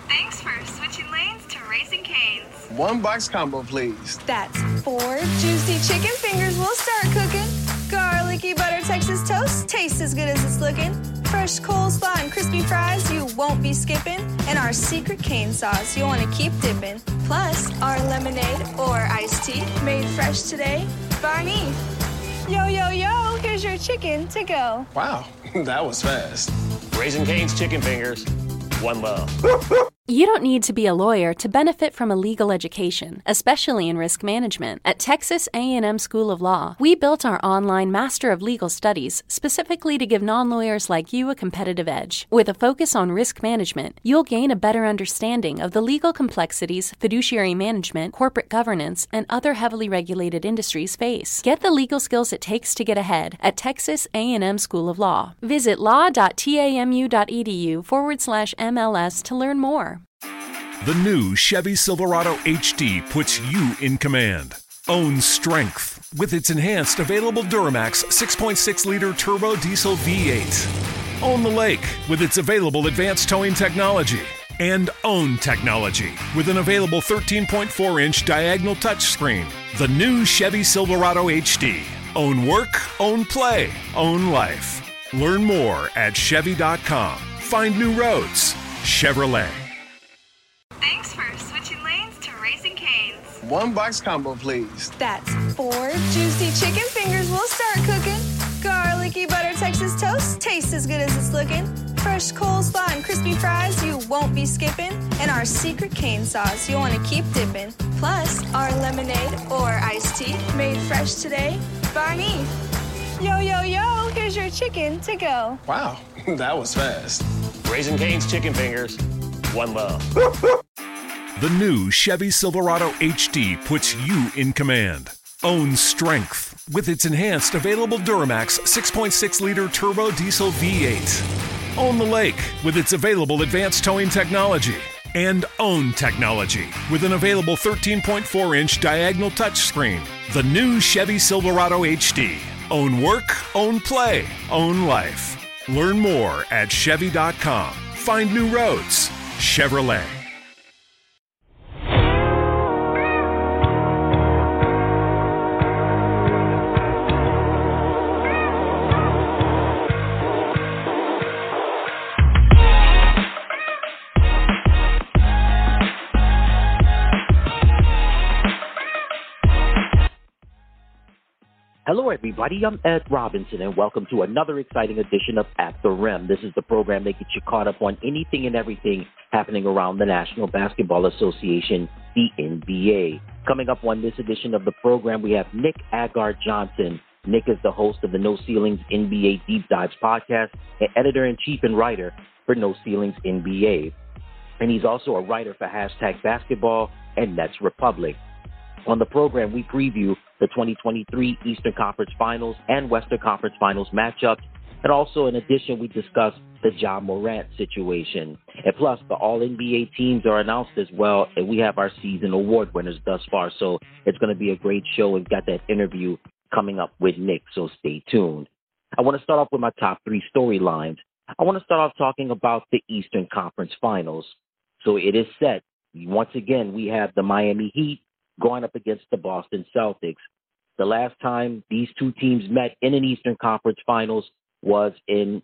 Thanks for switching lanes to Raising Cane's. One box combo, please. That's 4 juicy chicken fingers we'll start cooking. Garlicky butter Texas toast tastes as good as it's looking. Fresh coleslaw and crispy fries you won't be skipping. And our secret cane sauce you'll want to keep dipping. Plus, our lemonade or iced tea made fresh today by me. Yo, yo, yo, here's your chicken to go. Wow, that was fast. Raising Cane's chicken fingers. One love. You don't need to be a lawyer to benefit from a legal education, especially in risk management. At Texas A&M School of Law, we built our online Master of Legal Studies specifically to give non-lawyers like you a competitive edge. With a focus on risk management, you'll gain a better understanding of the legal complexities fiduciary management, corporate governance, and other heavily regulated industries face. Get the legal skills it takes to get ahead at Texas A&M School of Law. Visit law.tamu.edu/MLS to learn more. The new Chevy Silverado HD puts you in command. Own strength with its enhanced available Duramax 6.6-liter turbo diesel V8. Own the lake with its available advanced towing technology. And own technology with an available 13.4-inch diagonal touchscreen. The new Chevy Silverado HD. Own work, own play, own life. Learn more at Chevy.com. Find new roads. Chevrolet. Thanks for switching lanes to Raising Cane's. One box combo, please. That's 4 juicy chicken fingers we'll start cooking. Garlicky butter Texas toast tastes as good as it's looking. Fresh coleslaw and crispy fries you won't be skipping. And our secret cane sauce you'll want to keep dipping. Plus, our lemonade or iced tea made fresh today by me. Yo, yo, yo, here's your chicken to go. Wow, that was fast. Raising Cane's chicken fingers. One love. The new Chevy Silverado HD puts you in command. Own strength with its enhanced available Duramax 6.6-liter turbo diesel V8. Own the lake with its available advanced towing technology. And own technology with an available 13.4-inch diagonal touchscreen. The new Chevy Silverado HD. Own work, own play, own life. Learn more at Chevy.com. Find new roads. Chevrolet. Hello, everybody. I'm Ed Robinson, and welcome to another exciting edition of At the Rim. This is the program that gets you caught up on anything and everything happening around the National Basketball Association, the NBA. Coming up on this edition of the program, we have Nick Agar-Johnson. Nick is the host of the No Ceilings NBA Deep Dives podcast and editor-in-chief and writer for No Ceilings NBA. And he's also a writer for Hashtag Basketball and Nets Republic. On the program, we preview the 2023 Eastern Conference Finals and Western Conference Finals matchups. And also, in addition, we discuss the Ja Morant situation. And plus, the All-NBA teams are announced as well, and we have our season award winners thus far. So it's going to be a great show. We've got that interview coming up with Nick, so stay tuned. I want to start off with my top 3 storylines. I want to start off talking about the Eastern Conference Finals. So it is set. Once again, we have the Miami Heat going up against the Boston Celtics. The last time these two teams met in an Eastern Conference Finals was in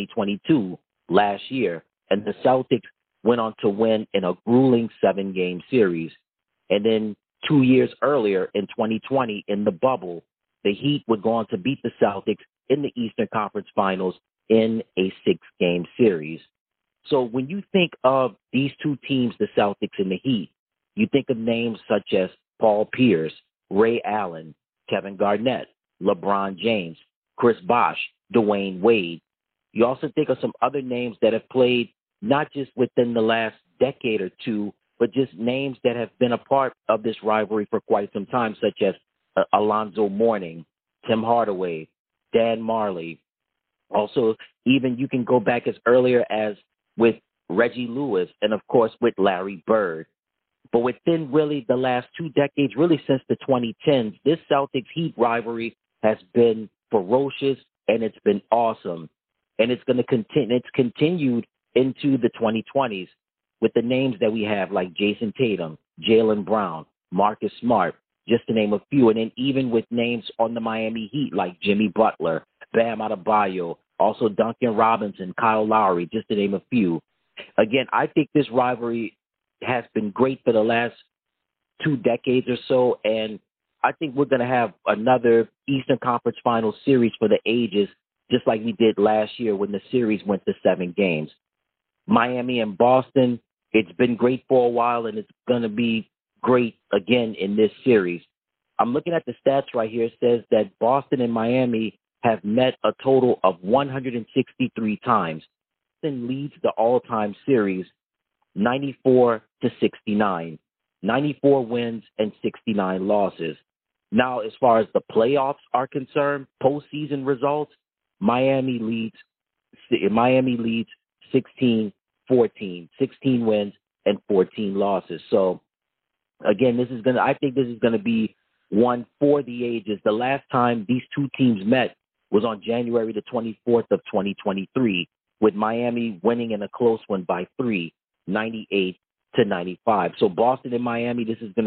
2022, last year, and the Celtics went on to win in a grueling 7-game series. And then 2 years earlier, in 2020, in the bubble, the Heat would go on to beat the Celtics in the Eastern Conference Finals in a 6-game series. So when you think of these two teams, the Celtics and the Heat, you think of names such as Paul Pierce, Ray Allen, Kevin Garnett, LeBron James, Chris Bosh, Dwayne Wade. You also think of some other names that have played not just within the last decade or two, but just names that have been a part of this rivalry for quite some time, such as Alonzo Mourning, Tim Hardaway, Dan Marley. Also, even you can go back as earlier as with Reggie Lewis and, of course, with Larry Bird. But within really the last 2 decades, really since the 2010s, this Celtics-Heat rivalry has been ferocious and it's been awesome. And it's going to continue. It's continued into the 2020s. with the names that we have, like Jason Tatum, Jaylen Brown, Marcus Smart, just to name a few. And then even with names on the Miami Heat, like Jimmy Butler, Bam Adebayo, also Duncan Robinson, Kyle Lowry, just to name a few. Again, I think this rivalry has been great for the last 2 decades or so, and I think we're going to have another Eastern Conference Finals series for the ages, just like we did last year when the series went to 7 games. Miami and Boston, it's been great for a while, and it's going to be great again in this series. I'm looking at the stats right here. It says that Boston and Miami have met a total of 163 times. Boston leads the all-time series 94-69, 94 wins and 69 losses. Now, as far as the playoffs are concerned, postseason results, Miami leads 16-14, 16 wins and 14 losses. So, again, I think this is going to be one for the ages. The last time these two teams met was on January the 24th of 2023, with Miami winning in a close one by 3, 98-95. So Boston and Miami,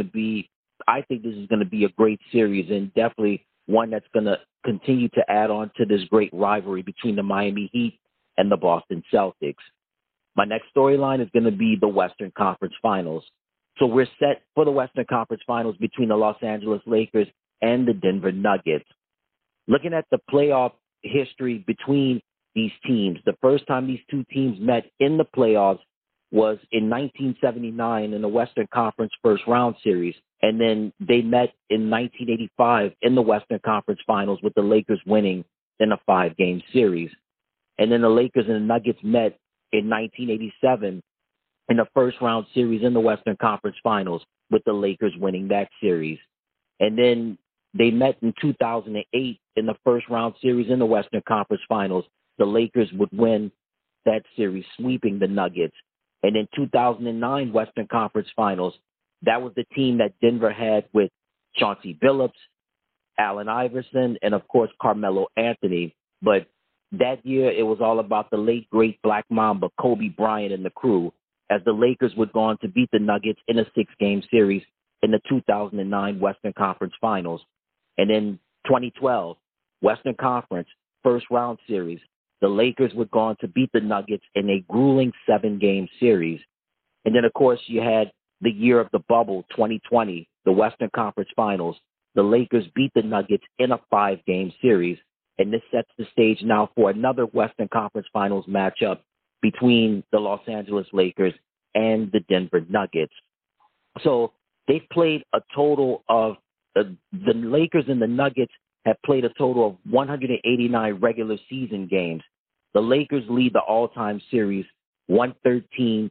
I think this is going to be a great series, and definitely one that's going to continue to add on to this great rivalry between the Miami Heat and the Boston Celtics. My next storyline is going to be the Western Conference Finals. So we're set for the Western Conference Finals between the Los Angeles Lakers and the Denver Nuggets. Looking at the playoff history between these teams, the first time these two teams met in the playoffs was in 1979 in the Western Conference first round series. And then they met in 1985 in the Western Conference Finals, with the Lakers winning in a 5-game series. And then the Lakers and the Nuggets met in 1987 in the first round series in the Western Conference Finals, with the Lakers winning that series. And then they met in 2008 in the first round series in the Western Conference Finals. The Lakers would win that series, sweeping the Nuggets. And in 2009 Western Conference Finals, that was the team that Denver had with Chauncey Billups, Allen Iverson, and, of course, Carmelo Anthony. But that year, it was all about the late, great Black Mamba, Kobe Bryant, and the crew, as the Lakers would go on to beat the Nuggets in a 6-game series in the 2009 Western Conference Finals. And in 2012, Western Conference first round series, the Lakers would go on to beat the Nuggets in a grueling 7-game series. And then, of course, you had the year of the bubble, 2020, the Western Conference Finals. The Lakers beat the Nuggets in a 5-game series. And this sets the stage now for another Western Conference Finals matchup between the Los Angeles Lakers and the Denver Nuggets. So they've played a total of, the Lakers and the Nuggets have played a total of 189 regular season games. The Lakers lead the all-time series 113-76.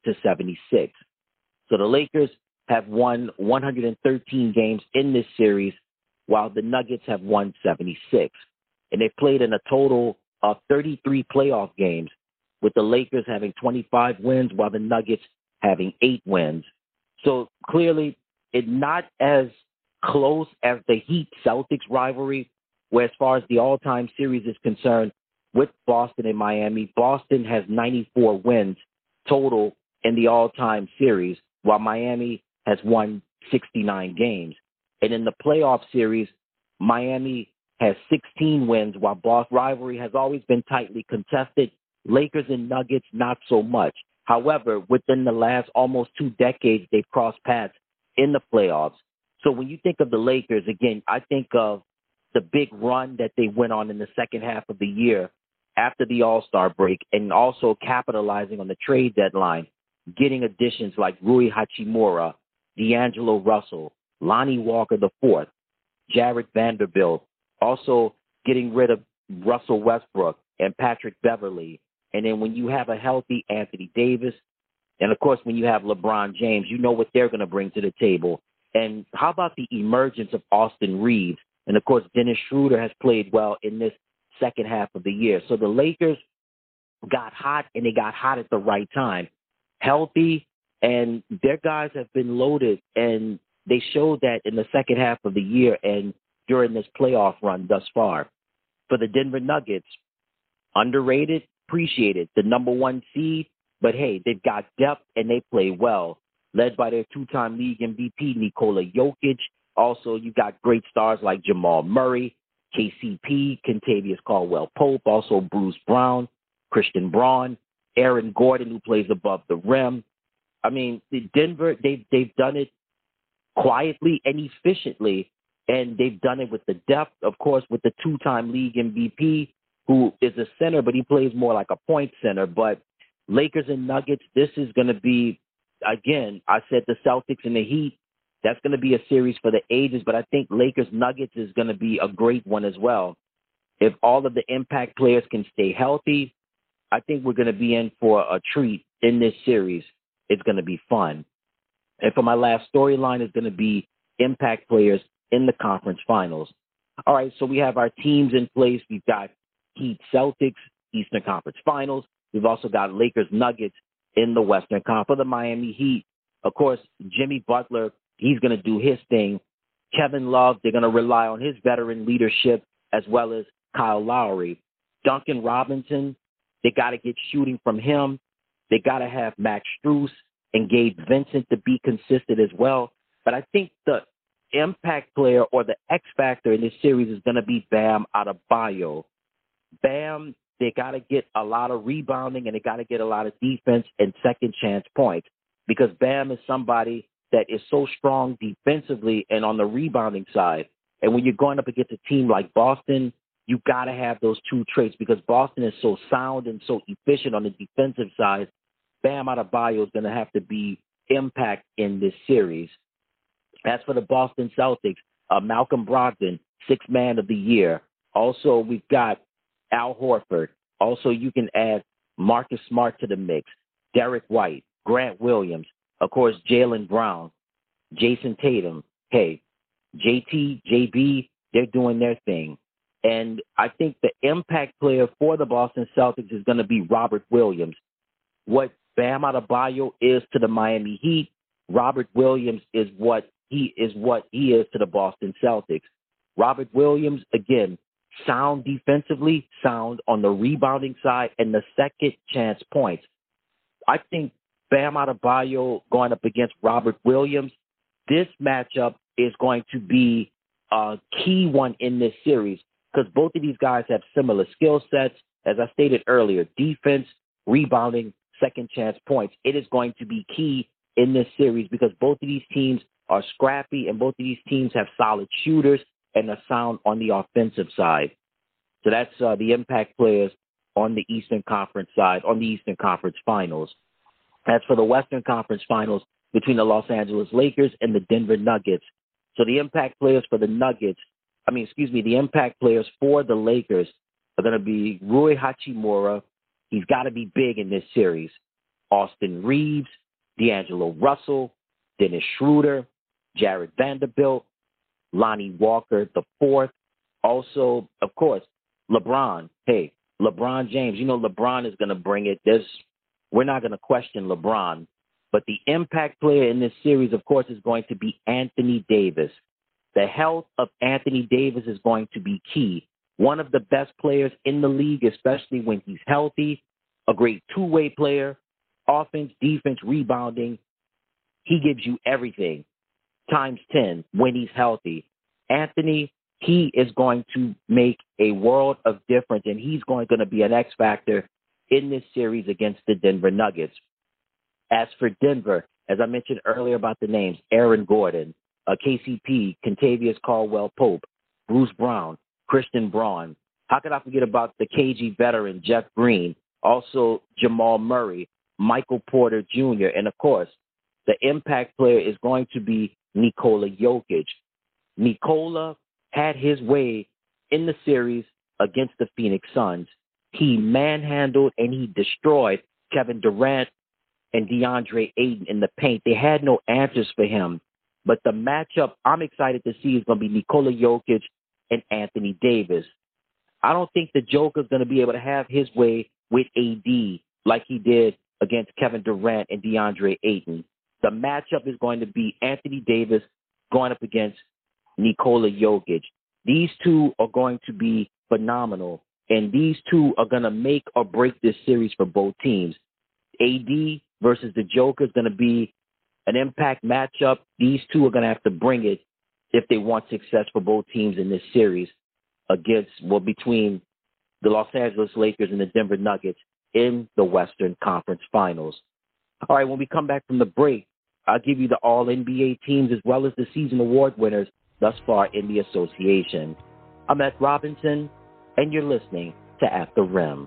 So the Lakers have won 113 games in this series, while the Nuggets have won 76. And they've played in a total of 33 playoff games, with the Lakers having 25 wins, while the Nuggets having 8 wins. So clearly, it's not as close as the Heat-Celtics rivalry, where as far as the all-time series is concerned, with Boston and Miami, Boston has 94 wins total in the all-time series, while Miami has won 69 games. And in the playoff series, Miami has 16 wins, while Boston rivalry has always been tightly contested. Lakers and Nuggets, not so much. However, within the last almost 2 decades, they've crossed paths in the playoffs. So when you think of the Lakers, again, I think of the big run that they went on in the second half of the year after the All-Star break, and also capitalizing on the trade deadline, getting additions like Rui Hachimura, D'Angelo Russell, Lonnie Walker IV, Jared Vanderbilt, also getting rid of Russell Westbrook and Patrick Beverley. And then when you have a healthy Anthony Davis, and of course when you have LeBron James, you know what they're going to bring to the table. And how about the emergence of Austin Reeves? And of course, Dennis Schroeder has played well in this second half of the year. So the Lakers got hot, and they got hot at the right time. Healthy, and their guys have been loaded, and they showed that in the second half of the year and during this playoff run thus far. For the Denver Nuggets, underrated, appreciated. The number 1 seed, But, hey, they've got depth and they play well, led by their two-time league MVP, Nikola Jokic. Also, you got great stars like Jamal Murray, KCP, Kentavious Caldwell-Pope, also Bruce Brown, Christian Braun, Aaron Gordon, who plays above the rim. I mean, Denver, they've done it quietly and efficiently, and they've done it with the depth, of course, with the two-time league MVP, who is a center, but he plays more like a point center. But Lakers and Nuggets, this is going to be, again, I said the Celtics and the Heat, that's going to be a series for the ages, but I think Lakers-Nuggets is going to be a great one as well. If all of the impact players can stay healthy, I think we're going to be in for a treat in this series. It's going to be fun. And for my last storyline is going to be impact players in the conference finals. All right, so we have our teams in place. We've got Heat Celtics, Eastern Conference Finals. We've also got Lakers Nuggets in the Western Conference. For the Miami Heat, of course, Jimmy Butler, he's going to do his thing. Kevin Love, they're going to rely on his veteran leadership as well as Kyle Lowry. Duncan Robinson, they got to get shooting from him. They got to have Max Strus and Gabe Vincent to be consistent as well. But I think the impact player or the X factor in this series is going to be Bam Adebayo. Bam, they got to get a lot of rebounding and they got to get a lot of defense and second chance points, because Bam is somebody that is so strong defensively and on the rebounding side. And when you're going up against a team like Boston, you got to have those two traits, because Boston is so sound and so efficient on the defensive side. Bam Adebayo is going to have to be impact in this series. As for the Boston Celtics, Malcolm Brogdon, sixth man of the year. Also, we've got Al Horford. Also, you can add Marcus Smart to the mix, Derek White, Grant Williams, of course, Jaylen Brown, Jason Tatum. Hey, JT, JB, they're doing their thing. And I think the impact player for the Boston Celtics is going to be Robert Williams. What Bam Adebayo is to the Miami Heat, Robert Williams is what he is to the Boston Celtics. Robert Williams, again, sound defensively, sound on the rebounding side, and the second chance points. I think Bam Adebayo going up against Robert Williams, this matchup is going to be a key one in this series, because both of these guys have similar skill sets. As I stated earlier, defense, rebounding, second chance points. It is going to be key in this series because both of these teams are scrappy and both of these teams have solid shooters and are sound on the offensive side. So that's the impact players on the Eastern Conference side, on the Eastern Conference Finals. As for the Western Conference Finals between the Los Angeles Lakers and the Denver Nuggets. So the impact players for the the impact players for the Lakers are going to be Rui Hachimura. He's got to be big in this series. Austin Reeves, D'Angelo Russell, Dennis Schroeder, Jared Vanderbilt, Lonnie Walker IV. Also, of course, LeBron. Hey, LeBron James. You know LeBron is going to bring it. We're not going to question LeBron. But the impact player in this series, of course, is going to be Anthony Davis. The health of Anthony Davis is going to be key. One of the best players in the league, especially when he's healthy, a great two-way player, offense, defense, rebounding. He gives you everything times 10 when he's healthy. Anthony, he is going to make a world of difference, and he's going to be an X factor in this series against the Denver Nuggets. As for Denver, as I mentioned earlier about the names, Aaron Gordon, KCP, Kentavious Caldwell-Pope, Bruce Brown, Christian Braun. How could I forget about the KG veteran, Jeff Green, also Jamal Murray, Michael Porter Jr., and, of course, the impact player is going to be Nikola Jokic. Nikola had his way in the series against the Phoenix Suns. He manhandled and he destroyed Kevin Durant and DeAndre Ayton in the paint. They had no answers for him. But the matchup I'm excited to see is going to be Nikola Jokic and Anthony Davis. I don't think the Joker's going to be able to have his way with AD like he did against Kevin Durant and DeAndre Ayton. The matchup is going to be Anthony Davis going up against Nikola Jokic. These two are going to be phenomenal, and these two are going to make or break this series for both teams. AD versus the Joker is going to be an impact matchup. These two are going to have to bring it if they want success for both teams in this series between the Los Angeles Lakers and the Denver Nuggets in the Western Conference Finals. All right, when we come back from the break, I'll give you the All-NBA teams as well as the season award winners thus far in the association. I'm Ed Robinson, and you're listening to At the Rim.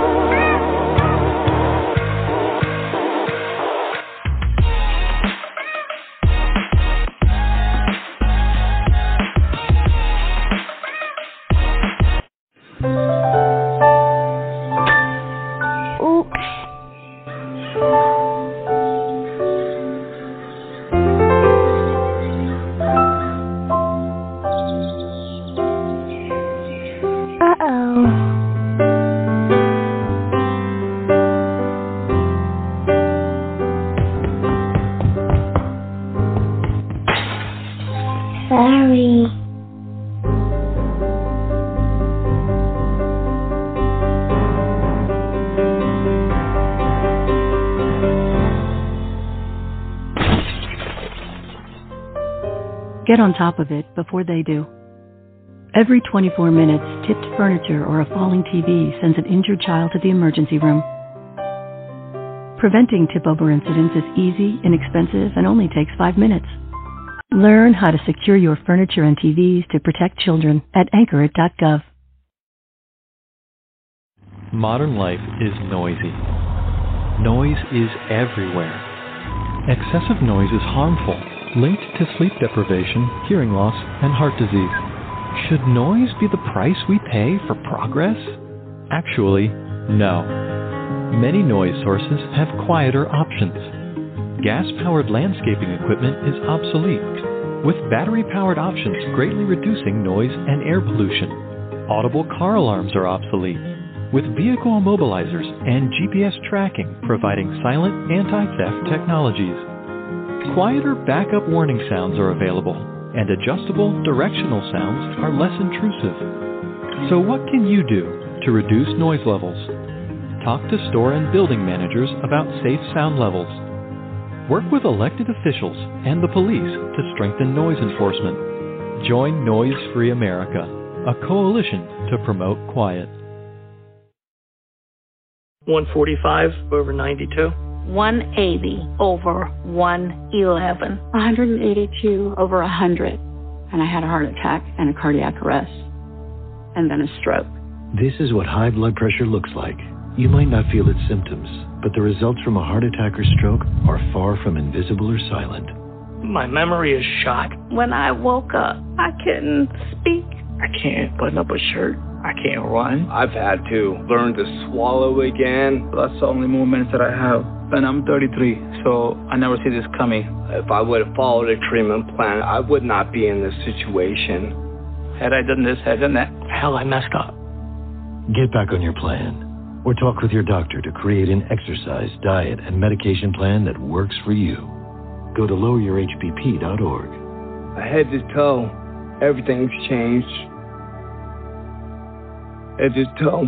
Get on top of it before they do. Every 24 minutes, tipped furniture or a falling TV sends an injured child to the emergency room. Preventing tip-over incidents is easy, inexpensive, and only takes 5 minutes. Learn how to secure your furniture and TVs to protect children at anchorit.gov. Modern life is noisy. Noise is everywhere. Excessive noise is harmful, linked to sleep deprivation, hearing loss, and heart disease. Should noise be the price we pay for progress? Actually, no. Many noise sources have quieter options. Gas-powered landscaping equipment is obsolete, with battery-powered options greatly reducing noise and air pollution. Audible car alarms are obsolete, with vehicle immobilizers and GPS tracking providing silent anti-theft technologies. Quieter backup warning sounds are available, and adjustable directional sounds are less intrusive. So what can you do to reduce noise levels? Talk to store and building managers about safe sound levels. Work with elected officials and the police to strengthen noise enforcement. Join Noise Free America, a coalition to promote quiet. 145 over 92. 180 over 111. 182 over 100. And I had a heart attack and a cardiac arrest. And then a stroke. This is what high blood pressure looks like. You might not feel its symptoms, but the results from a heart attack or stroke are far from invisible or silent. My memory is shot. When I woke up, I couldn't speak. I can't button up a shirt. I can't run. I've had to learn to swallow again. That's the only moments that I have. And I'm 33, so I never see this coming. If I would have followed a treatment plan, I would not be in this situation. Had I done this, had I done that, hell, I messed up. Get back on your plan. Or talk with your doctor to create an exercise, diet, and medication plan that works for you. Go to loweryourhbp.org. Head to toe, everything's changed. Head to toe.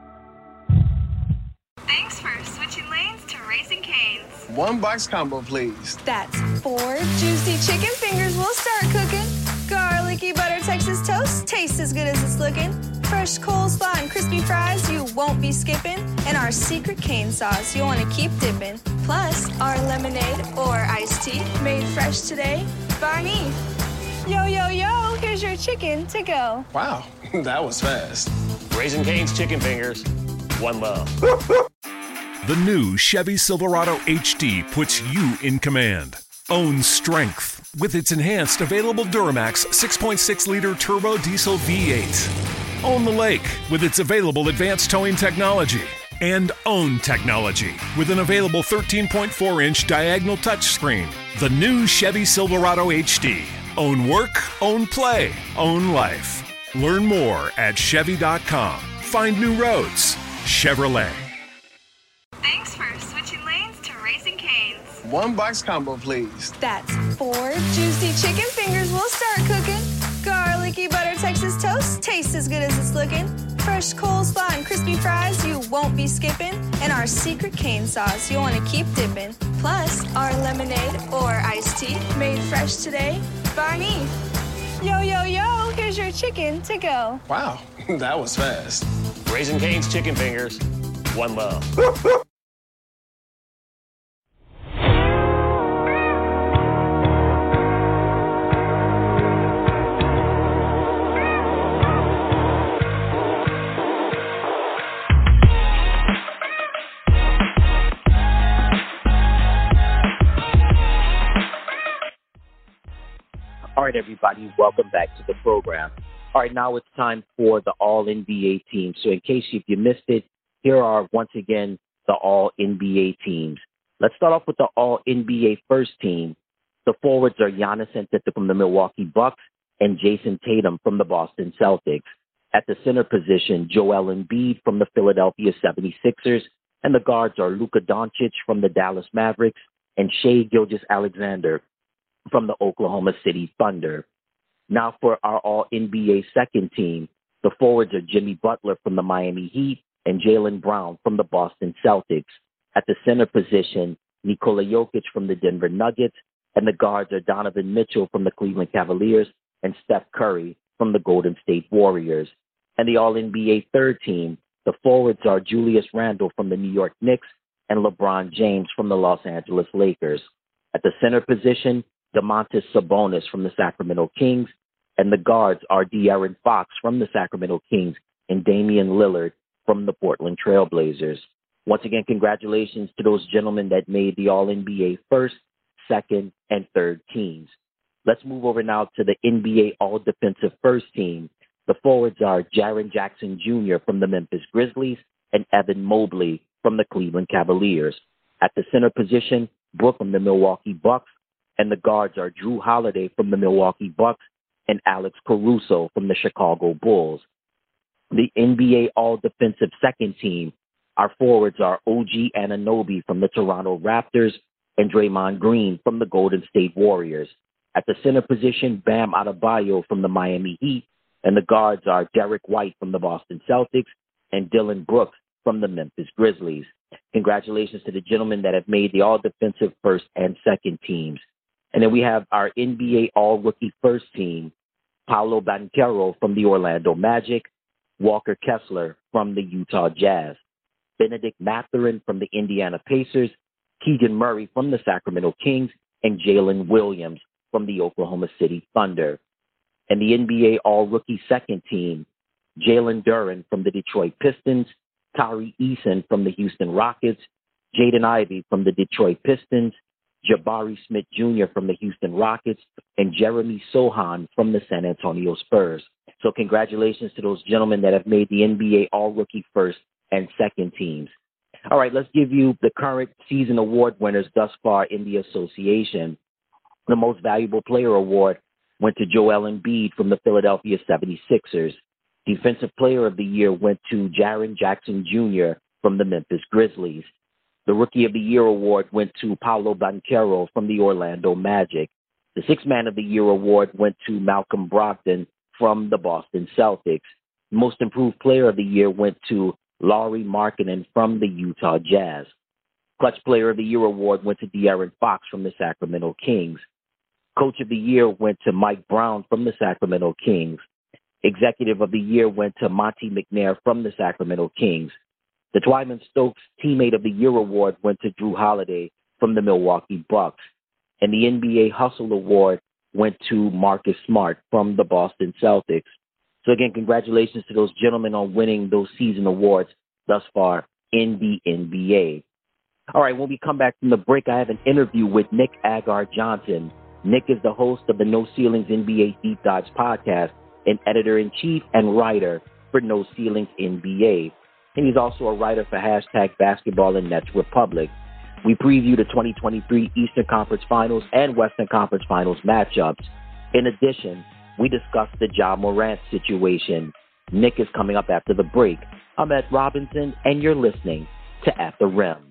Thanks for switching lanes to Raising Cane's. 1 box combo, please. That's 4 juicy chicken fingers we'll start cooking. Garlicky butter Texas toast tastes as good as it's looking. Fresh coleslaw and crispy fries you won't be skipping. And our secret cane sauce you'll want to keep dipping. Plus, our lemonade or iced tea made fresh today by me. Yo, yo, yo, here's your chicken to go. Wow, that was fast. Raising Cane's Chicken Fingers. One love. The new Chevy Silverado HD puts you in command. Own strength with its enhanced available Duramax 6.6-liter turbo diesel V8. Own the lake with its available advanced towing technology. And own technology with an available 13.4-inch diagonal touchscreen. The new Chevy Silverado HD. Own work, own play, own life. Learn more at Chevy.com. Find new roads. Chevrolet. Thanks for switching lanes to Raising Cane's. 1 box combo, please. That's 4 juicy chicken fingers we'll start cooking. Garlicky butter Texas toast tastes as good as it's looking. Fresh coleslaw and crispy fries you won't be skipping. And our secret cane sauce you'll want to keep dipping. Plus, our lemonade or iced tea made fresh today by me. Yo, yo, yo, here's your chicken to go. Wow, that was fast. Raising Cane's Chicken Fingers. One love. All right, everybody, welcome back to the program. All right, now it's time for the All-NBA team. So in case if you missed it, here are, once again, the All-NBA teams. Let's start off with the All-NBA first team. The forwards are Giannis Antetokounmpo from the Milwaukee Bucks and Jason Tatum from the Boston Celtics. At the center position, Joel Embiid from the Philadelphia 76ers, and the guards are Luka Doncic from the Dallas Mavericks and Shai Gilgeous-Alexander from the Oklahoma City Thunder. Now for our All-NBA second team, the forwards are Jimmy Butler from the Miami Heat and Jaylen Brown from the Boston Celtics. At the center position, Nikola Jokic from the Denver Nuggets, and the guards are Donovan Mitchell from the Cleveland Cavaliers and Steph Curry from the Golden State Warriors. And the All-NBA third team, the forwards are Julius Randle from the New York Knicks and LeBron James from the Los Angeles Lakers. At the center position, Domantas Sabonis from the Sacramento Kings, and the guards are De'Aaron Fox from the Sacramento Kings and Damian Lillard from the Portland Trail Blazers. Once again, congratulations to those gentlemen that made the All-NBA first, second, and third teams. Let's move over now to the NBA All-Defensive First Team. The forwards are Jaren Jackson Jr. from the Memphis Grizzlies and Evan Mobley from the Cleveland Cavaliers. At the center position, Brook from the Milwaukee Bucks, and the guards are Drew Holiday from the Milwaukee Bucks and Alex Caruso from the Chicago Bulls. The NBA All-Defensive Second Team, our forwards are OG Anunoby from the Toronto Raptors and Draymond Green from the Golden State Warriors. At the center position, Bam Adebayo from the Miami Heat, and the guards are Derek White from the Boston Celtics and Dylan Brooks from the Memphis Grizzlies. Congratulations to the gentlemen that have made the All-Defensive First and Second Teams. And then we have our NBA All-Rookie First Team, Paolo Banchero from the Orlando Magic, Walker Kessler from the Utah Jazz, Benedict Mathurin from the Indiana Pacers, Keegan Murray from the Sacramento Kings, and Jalen Williams from the Oklahoma City Thunder. And the NBA All-Rookie Second Team, Jalen Duren from the Detroit Pistons, Tari Eason from the Houston Rockets, Jaden Ivey from the Detroit Pistons, Jabari Smith Jr. from the Houston Rockets, and Jeremy Sohan from the San Antonio Spurs. So congratulations to those gentlemen that have made the NBA All-Rookie First and Second Teams. All right, let's give you the current season award winners thus far in the association. The Most Valuable Player Award went to Joel Embiid from the Philadelphia 76ers. Defensive Player of the Year went to Jaren Jackson Jr. from the Memphis Grizzlies. The Rookie of the Year award went to Paolo Banchero from the Orlando Magic. The Sixth Man of the Year award went to Malcolm Brogdon from the Boston Celtics. Most Improved Player of the Year went to Lauri Markkanen from the Utah Jazz. Clutch Player of the Year award went to De'Aaron Fox from the Sacramento Kings. Coach of the Year went to Mike Brown from the Sacramento Kings. Executive of the Year went to Monte McNair from the Sacramento Kings. The Twyman Stokes Teammate of the Year award went to Drew Holiday from the Milwaukee Bucks. And the NBA Hustle Award went to Marcus Smart from the Boston Celtics. So again, congratulations to those gentlemen on winning those season awards thus far in the NBA. All right, when we come back from the break, I have an interview with Nick Agar Johnson. Nick is the host of the No Ceilings NBA Deep Dives podcast and editor-in-chief and writer for No Ceilings NBA. And he's also a writer for #Basketball and Nets Republic. We preview the 2023 Eastern Conference Finals and Western Conference Finals matchups. In addition, we discuss the Ja Morant situation. Nick is coming up after the break. I'm Ed Robinson, and you're listening to At the Rim.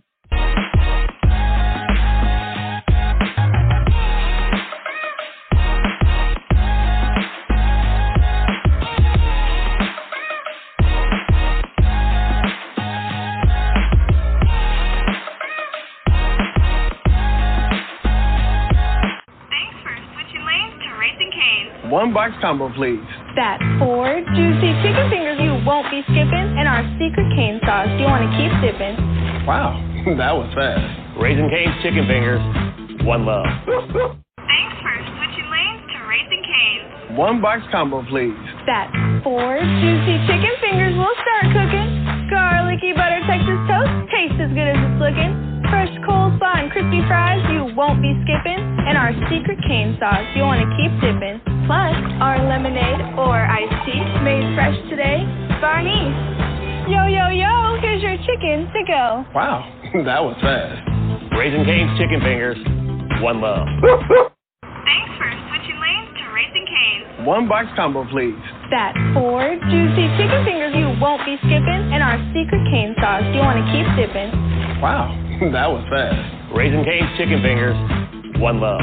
1 box combo, please. That's 4 juicy chicken fingers you won't be skipping, and our secret cane sauce you want to keep dipping. Wow, that was fast. Raising Cane's Chicken Fingers. One love. Thanks for switching lanes to Raising Cane's. 1 box combo, please. That's 4 juicy chicken fingers we'll start cooking. Garlicky butter Texas toast tastes as good as it's looking. Fresh coleslaw and crispy fries you won't be skipping, and our secret cane sauce you want to keep dipping. Plus, our lemonade or iced tea made fresh today. Barney's. Yo, yo, yo, here's your chicken to go. Wow, that was fast. Raising Cane's Chicken Fingers. One love. Thanks for switching lanes to Raising Cane's. 1 box combo, please. That's 4 juicy chicken fingers you won't be skipping, and our secret cane sauce you want to keep dipping. Wow, that was fast. Raising Cane's Chicken Fingers. One love.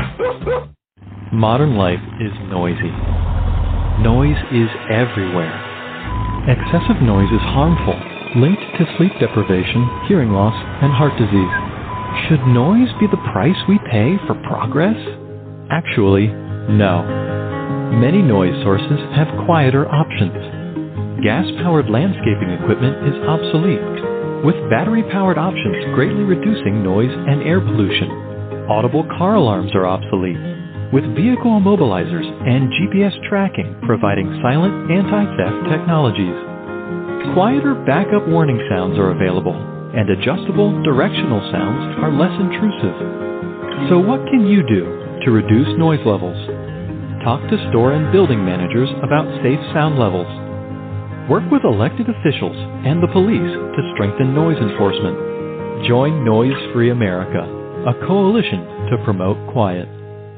Modern life is noisy. Noise is everywhere. Excessive noise is harmful, linked to sleep deprivation, hearing loss, and heart disease. Should noise be the price we pay for progress? Actually, no. Many noise sources have quieter options. Gas-powered landscaping equipment is obsolete, with battery-powered options greatly reducing noise and air pollution. Audible car alarms are obsolete, with vehicle immobilizers and GPS tracking providing silent anti-theft technologies. Quieter backup warning sounds are available, and adjustable directional sounds are less intrusive. So what can you do to reduce noise levels? Talk to store and building managers about safe sound levels. Work with elected officials and the police to strengthen noise enforcement. Join Noise Free America, a coalition to promote quiet.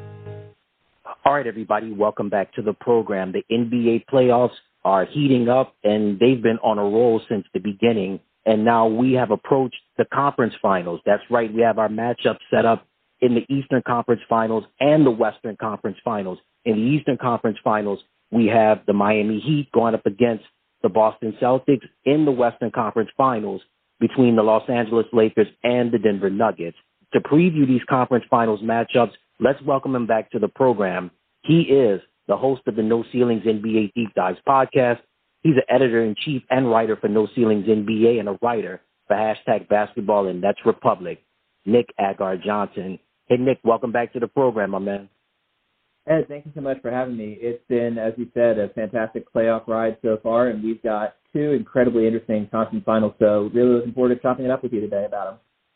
All right, everybody, welcome back to the program. The NBA playoffs are heating up, and they've been on a roll since the beginning. And now we have approached the conference finals. That's right. We have our matchup set up in the Eastern Conference Finals and the Western Conference Finals. In the Eastern Conference Finals, we have the Miami Heat going up against the Boston Celtics. In the Western Conference Finals, between the Los Angeles Lakers and the Denver Nuggets. To preview these conference finals matchups, let's welcome him back to the program. He is the host of the No Ceilings NBA Deep Dives podcast. He's an editor-in-chief and writer for No Ceilings NBA and a writer for #basketball and That's Republic, Nick Agar-Johnson. Hey, Nick, welcome back to the program, my man. Ed, thank you so much for having me. It's been, as you said, a fantastic playoff ride so far, and we've got 2 incredibly interesting conference finals, so really looking forward to chopping it up with you today about them.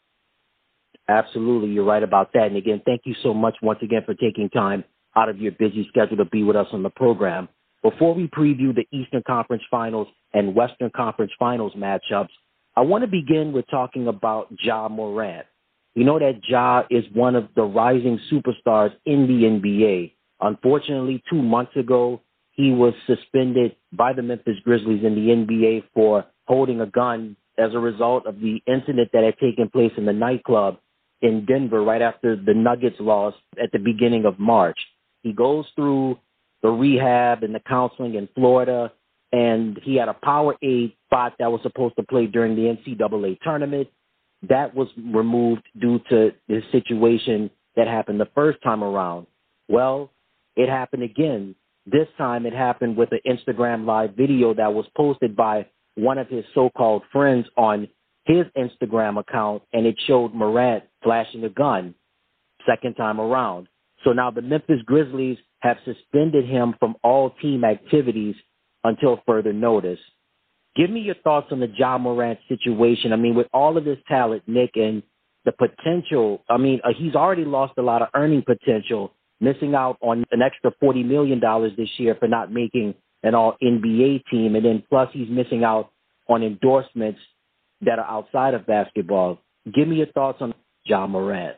Absolutely, you're right about that. And again, thank you so much once again for taking time out of your busy schedule to be with us on the program. Before we preview the Eastern Conference Finals and Western Conference Finals matchups, I want to begin with talking about Ja Morant. You know that Ja is one of the rising superstars in the NBA. Unfortunately, 2 months ago, he was suspended by the Memphis Grizzlies in the NBA for holding a gun as a result of the incident that had taken place in the nightclub in Denver right after the Nuggets lost at the beginning of March. He goes through the rehab and the counseling in Florida, and he had a Powerade spot that was supposed to play during the NCAA tournament. That was removed due to the situation that happened the first time around. Well, it happened again. This time it happened with an Instagram live video that was posted by one of his so-called friends on his Instagram account, and it showed Morant flashing a gun second time around. So now the Memphis Grizzlies have suspended him from all team activities until further notice. Give me your thoughts on the Ja Morant situation. I mean, with all of this talent, Nick, and the potential, he's already lost a lot of earning potential, missing out on an extra $40 million this year for not making an all-NBA team. And then plus he's missing out on endorsements that are outside of basketball. Give me your thoughts on Ja Morant.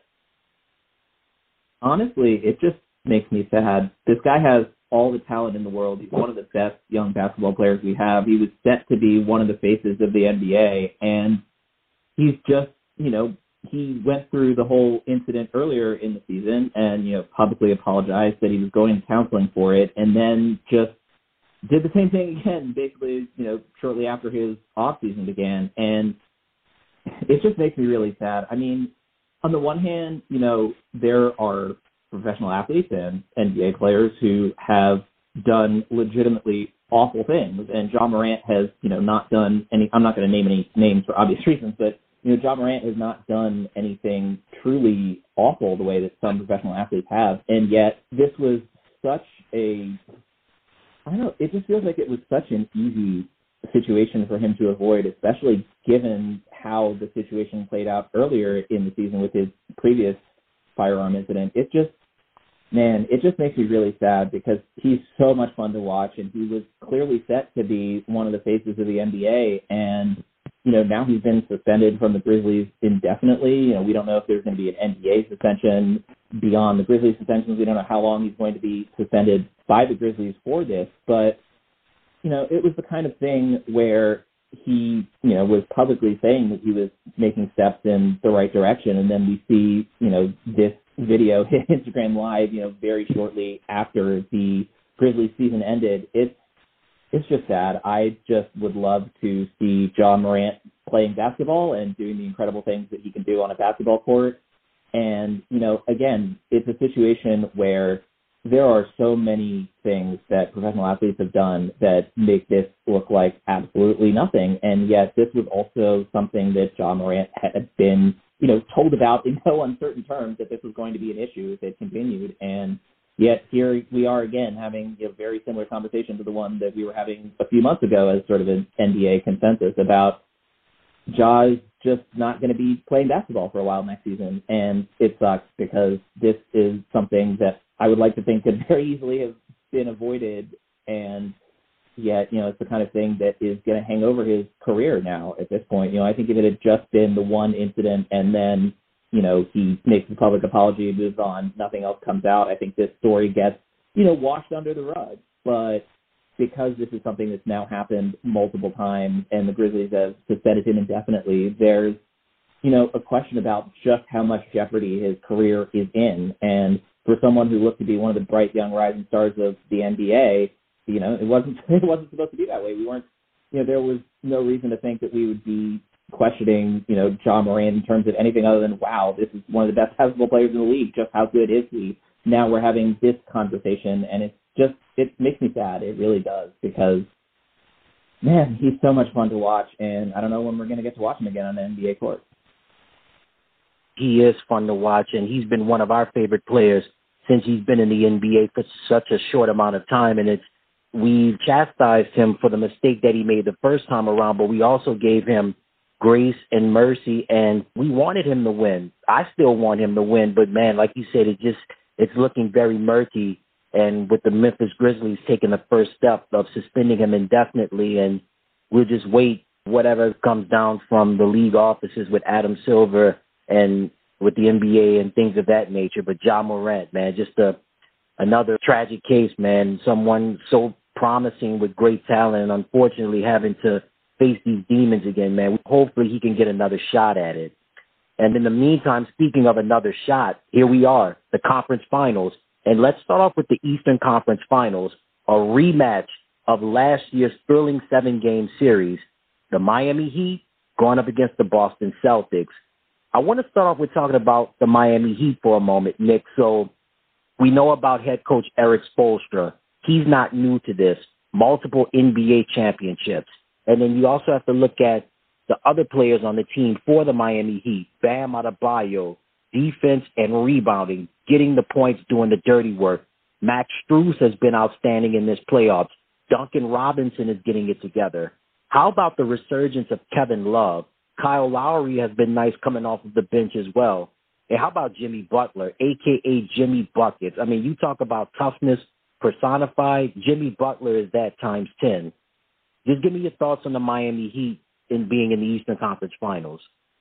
Honestly, it just makes me sad. This guy has all the talent in the world. He's one of the best young basketball players we have. He was set to be one of the faces of the NBA, and he's just, he went through the whole incident earlier in the season and, publicly apologized that he was going to counseling for it, and then just did the same thing again, basically, shortly after his off-season began. And it just makes me really sad. I mean, on the one hand, there are professional athletes and NBA players who have done legitimately awful things. And Ja Morant has, not done any, I'm not going to name any names for obvious reasons, but, Ja Morant has not done anything truly awful the way that some professional athletes have. And yet this was such it just feels like it was such an easy situation for him to avoid, especially given how the situation played out earlier in the season with his previous firearm incident. It just makes me really sad because he's so much fun to watch, and he was clearly set to be one of the faces of the NBA. And, now he's been suspended from the Grizzlies indefinitely. We don't know if there's going to be an NBA suspension beyond the Grizzlies suspensions. We don't know how long he's going to be suspended by the Grizzlies for this. But, it was the kind of thing where he, was publicly saying that he was making steps in the right direction. And then we see, this video hit Instagram Live, very shortly after the Grizzlies season ended. It's just sad. I just would love to see Ja Morant playing basketball and doing the incredible things that he can do on a basketball court. And, again, it's a situation where there are so many things that professional athletes have done that make this look like absolutely nothing. And yet this was also something that Ja Morant had been, told about in no uncertain terms that this was going to be an issue if it continued. And yet here we are again having a very similar conversation to the one that we were having a few months ago as sort of an NBA consensus about Ja's just not going to be playing basketball for a while next season. And it sucks because this is something that I would like to think could very easily have been avoided. And yet, it's the kind of thing that is going to hang over his career now at this point. I think if it had just been the one incident and then, he makes the public apology, moves on, nothing else comes out, I think this story gets, washed under the rug. But because this is something that's now happened multiple times and the Grizzlies have suspended him indefinitely, there's, a question about just how much jeopardy his career is in. And for someone who looked to be one of the bright young rising stars of the NBA, it wasn't supposed to be that way. We weren't, there was no reason to think that we would be questioning, Ja Morant in terms of anything other than, wow, this is one of the best basketball players in the league. Just how good is he? Now we're having this conversation, and it makes me sad. It really does, because, man, he's so much fun to watch, and I don't know when we're going to get to watch him again on the NBA court. He is fun to watch, and he's been one of our favorite players since he's been in the NBA for such a short amount of time. And we chastised him for the mistake that he made the first time around, but we also gave him grace and mercy, and we wanted him to win. I still want him to win, but man, like you said, it's looking very murky. And with the Memphis Grizzlies taking the first step of suspending him indefinitely, and we'll just wait whatever comes down from the league offices with Adam Silver and with the NBA and things of that nature. But Ja Morant, man, just another tragic case, man. Someone so promising with great talent, and unfortunately having to face these demons again, man. Hopefully he can get another shot at it. And in the meantime, speaking of another shot, here we are, the conference finals. And let's start off with the Eastern Conference Finals, a rematch of last year's thrilling 7-game series. The Miami Heat going up against the Boston Celtics. I want to start off with talking about the Miami Heat for a moment, Nick. So we know about head coach Erik Spoelstra. He's not new to this. Multiple NBA championships. And then you also have to look at the other players on the team for the Miami Heat. Bam Adebayo, defense and rebounding, getting the points, doing the dirty work. Max Strus has been outstanding in this playoffs. Duncan Robinson is getting it together. How about the resurgence of Kevin Love? Kyle Lowry has been nice coming off of the bench as well. And how about Jimmy Butler, a.k.a. Jimmy Buckets? I mean, you talk about toughness personified. Jimmy Butler is that times 10. Just give me your thoughts on the Miami Heat in being in the Eastern Conference Finals.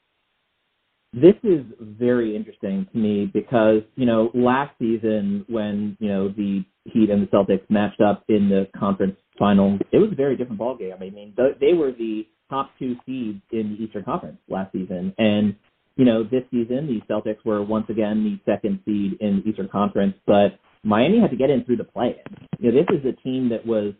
This is very interesting to me because, last season when, the Heat and the Celtics matched up in the conference finals, it was a very different ballgame. I mean, they were the top 2 seeds in the Eastern Conference last season. And, this season, the Celtics were once again the 2nd seed in the Eastern Conference, but Miami had to get in through the play-in. This is a team that was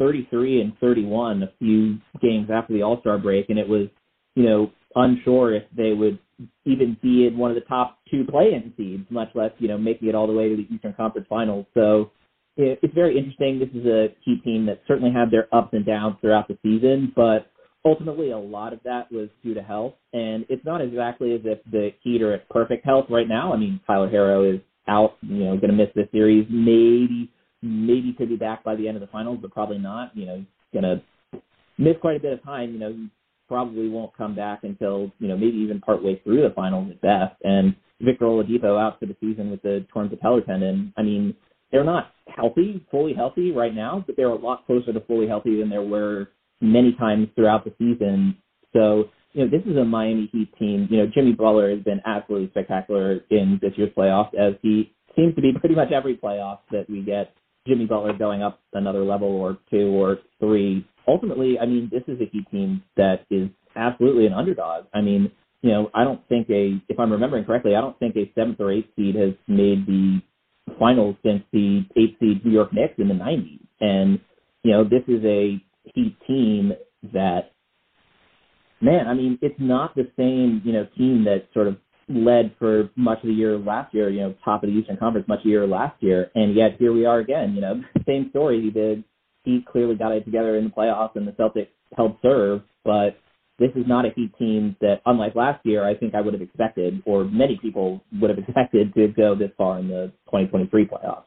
33-31 a few games after the All-Star break, and it was, unsure if they would even be in one of the top 2 play-in seeds, much less, making it all the way to the Eastern Conference Finals. So, it's very interesting. This is a Heat team that certainly had their ups and downs throughout the season, but ultimately a lot of that was due to health. And it's not exactly as if the Heat are at perfect health right now. I mean, Tyler Herro is out, going to miss this series. Maybe could be back by the end of the finals, but probably not. He's going to miss quite a bit of time. He probably won't come back until, maybe even partway through the finals at best. And Victor Oladipo out for the season with the torn patellar tendon. I mean, they're not fully healthy right now, but they're a lot closer to fully healthy than there were many times throughout the season. So, this is a Miami Heat team. Jimmy Butler has been absolutely spectacular in this year's playoffs, as he seems to be pretty much every playoff that we get. Jimmy Butler going up another level or two or three. Ultimately, I mean, this is a Heat team that is absolutely an underdog. I mean, I don't think if I'm remembering correctly, I don't think a 7th or 8th seed has made the finals since the 8th seed New York Knicks in the 90s. And, this is a Heat team that, man, I mean, it's not the same, team that sort of led for much of the year last year, top of the Eastern Conference much of the year last year. And yet here we are again, same story. He clearly got it together in the playoffs and the Celtics held serve, but this is not a Heat team that, unlike last year, I think I would have expected, or many people would have expected to go this far in the 2023 playoffs.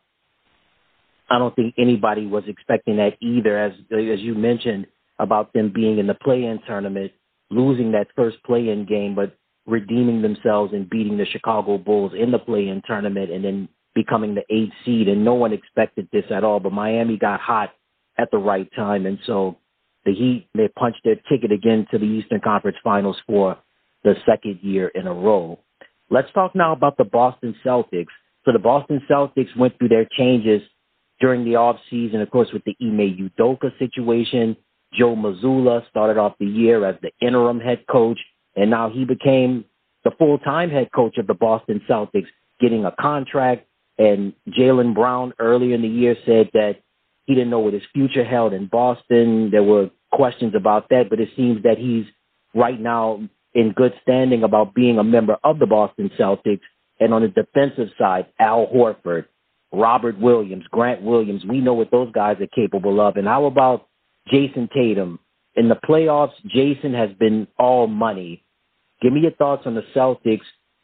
I don't think anybody was expecting that either, as you mentioned about them being in the play-in tournament, losing that first play-in game, but redeeming themselves and beating the Chicago Bulls in the play-in tournament and then becoming the 8th seed. And no one expected this at all, but Miami got hot at the right time. And so the Heat, they punched their ticket again to the Eastern Conference Finals for the second year in a row. Let's talk now about the Boston Celtics. So the Boston Celtics went through their changes during the offseason, of course, with the Ime Udoka situation. Joe Mazzulla started off the year as the interim head coach, and now he became the full-time head coach of the Boston Celtics, getting a contract. And Jaylen Brown earlier in the year said that he didn't know what his future held in Boston. There were questions about that, but it seems that he's right now in good standing about being a member of the Boston Celtics. And on the defensive side, Al Horford, Robert Williams, Grant Williams, we know what those guys are capable of. And how about Jason Tatum? In the playoffs, Jason has been all money. Give me your thoughts on the Celtics.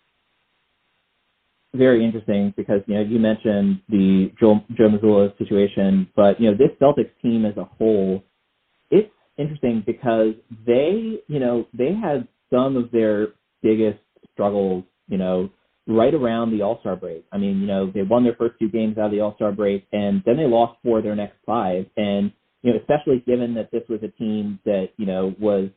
Very interesting because, you mentioned the Joe Mazzulla situation, but, this Celtics team as a whole, it's interesting because they had some of their biggest struggles, right around the All-Star break. I mean, they won their first 2 games out of the All-Star break, and then they lost 4 of their next 5. And, especially given that this was a team that, was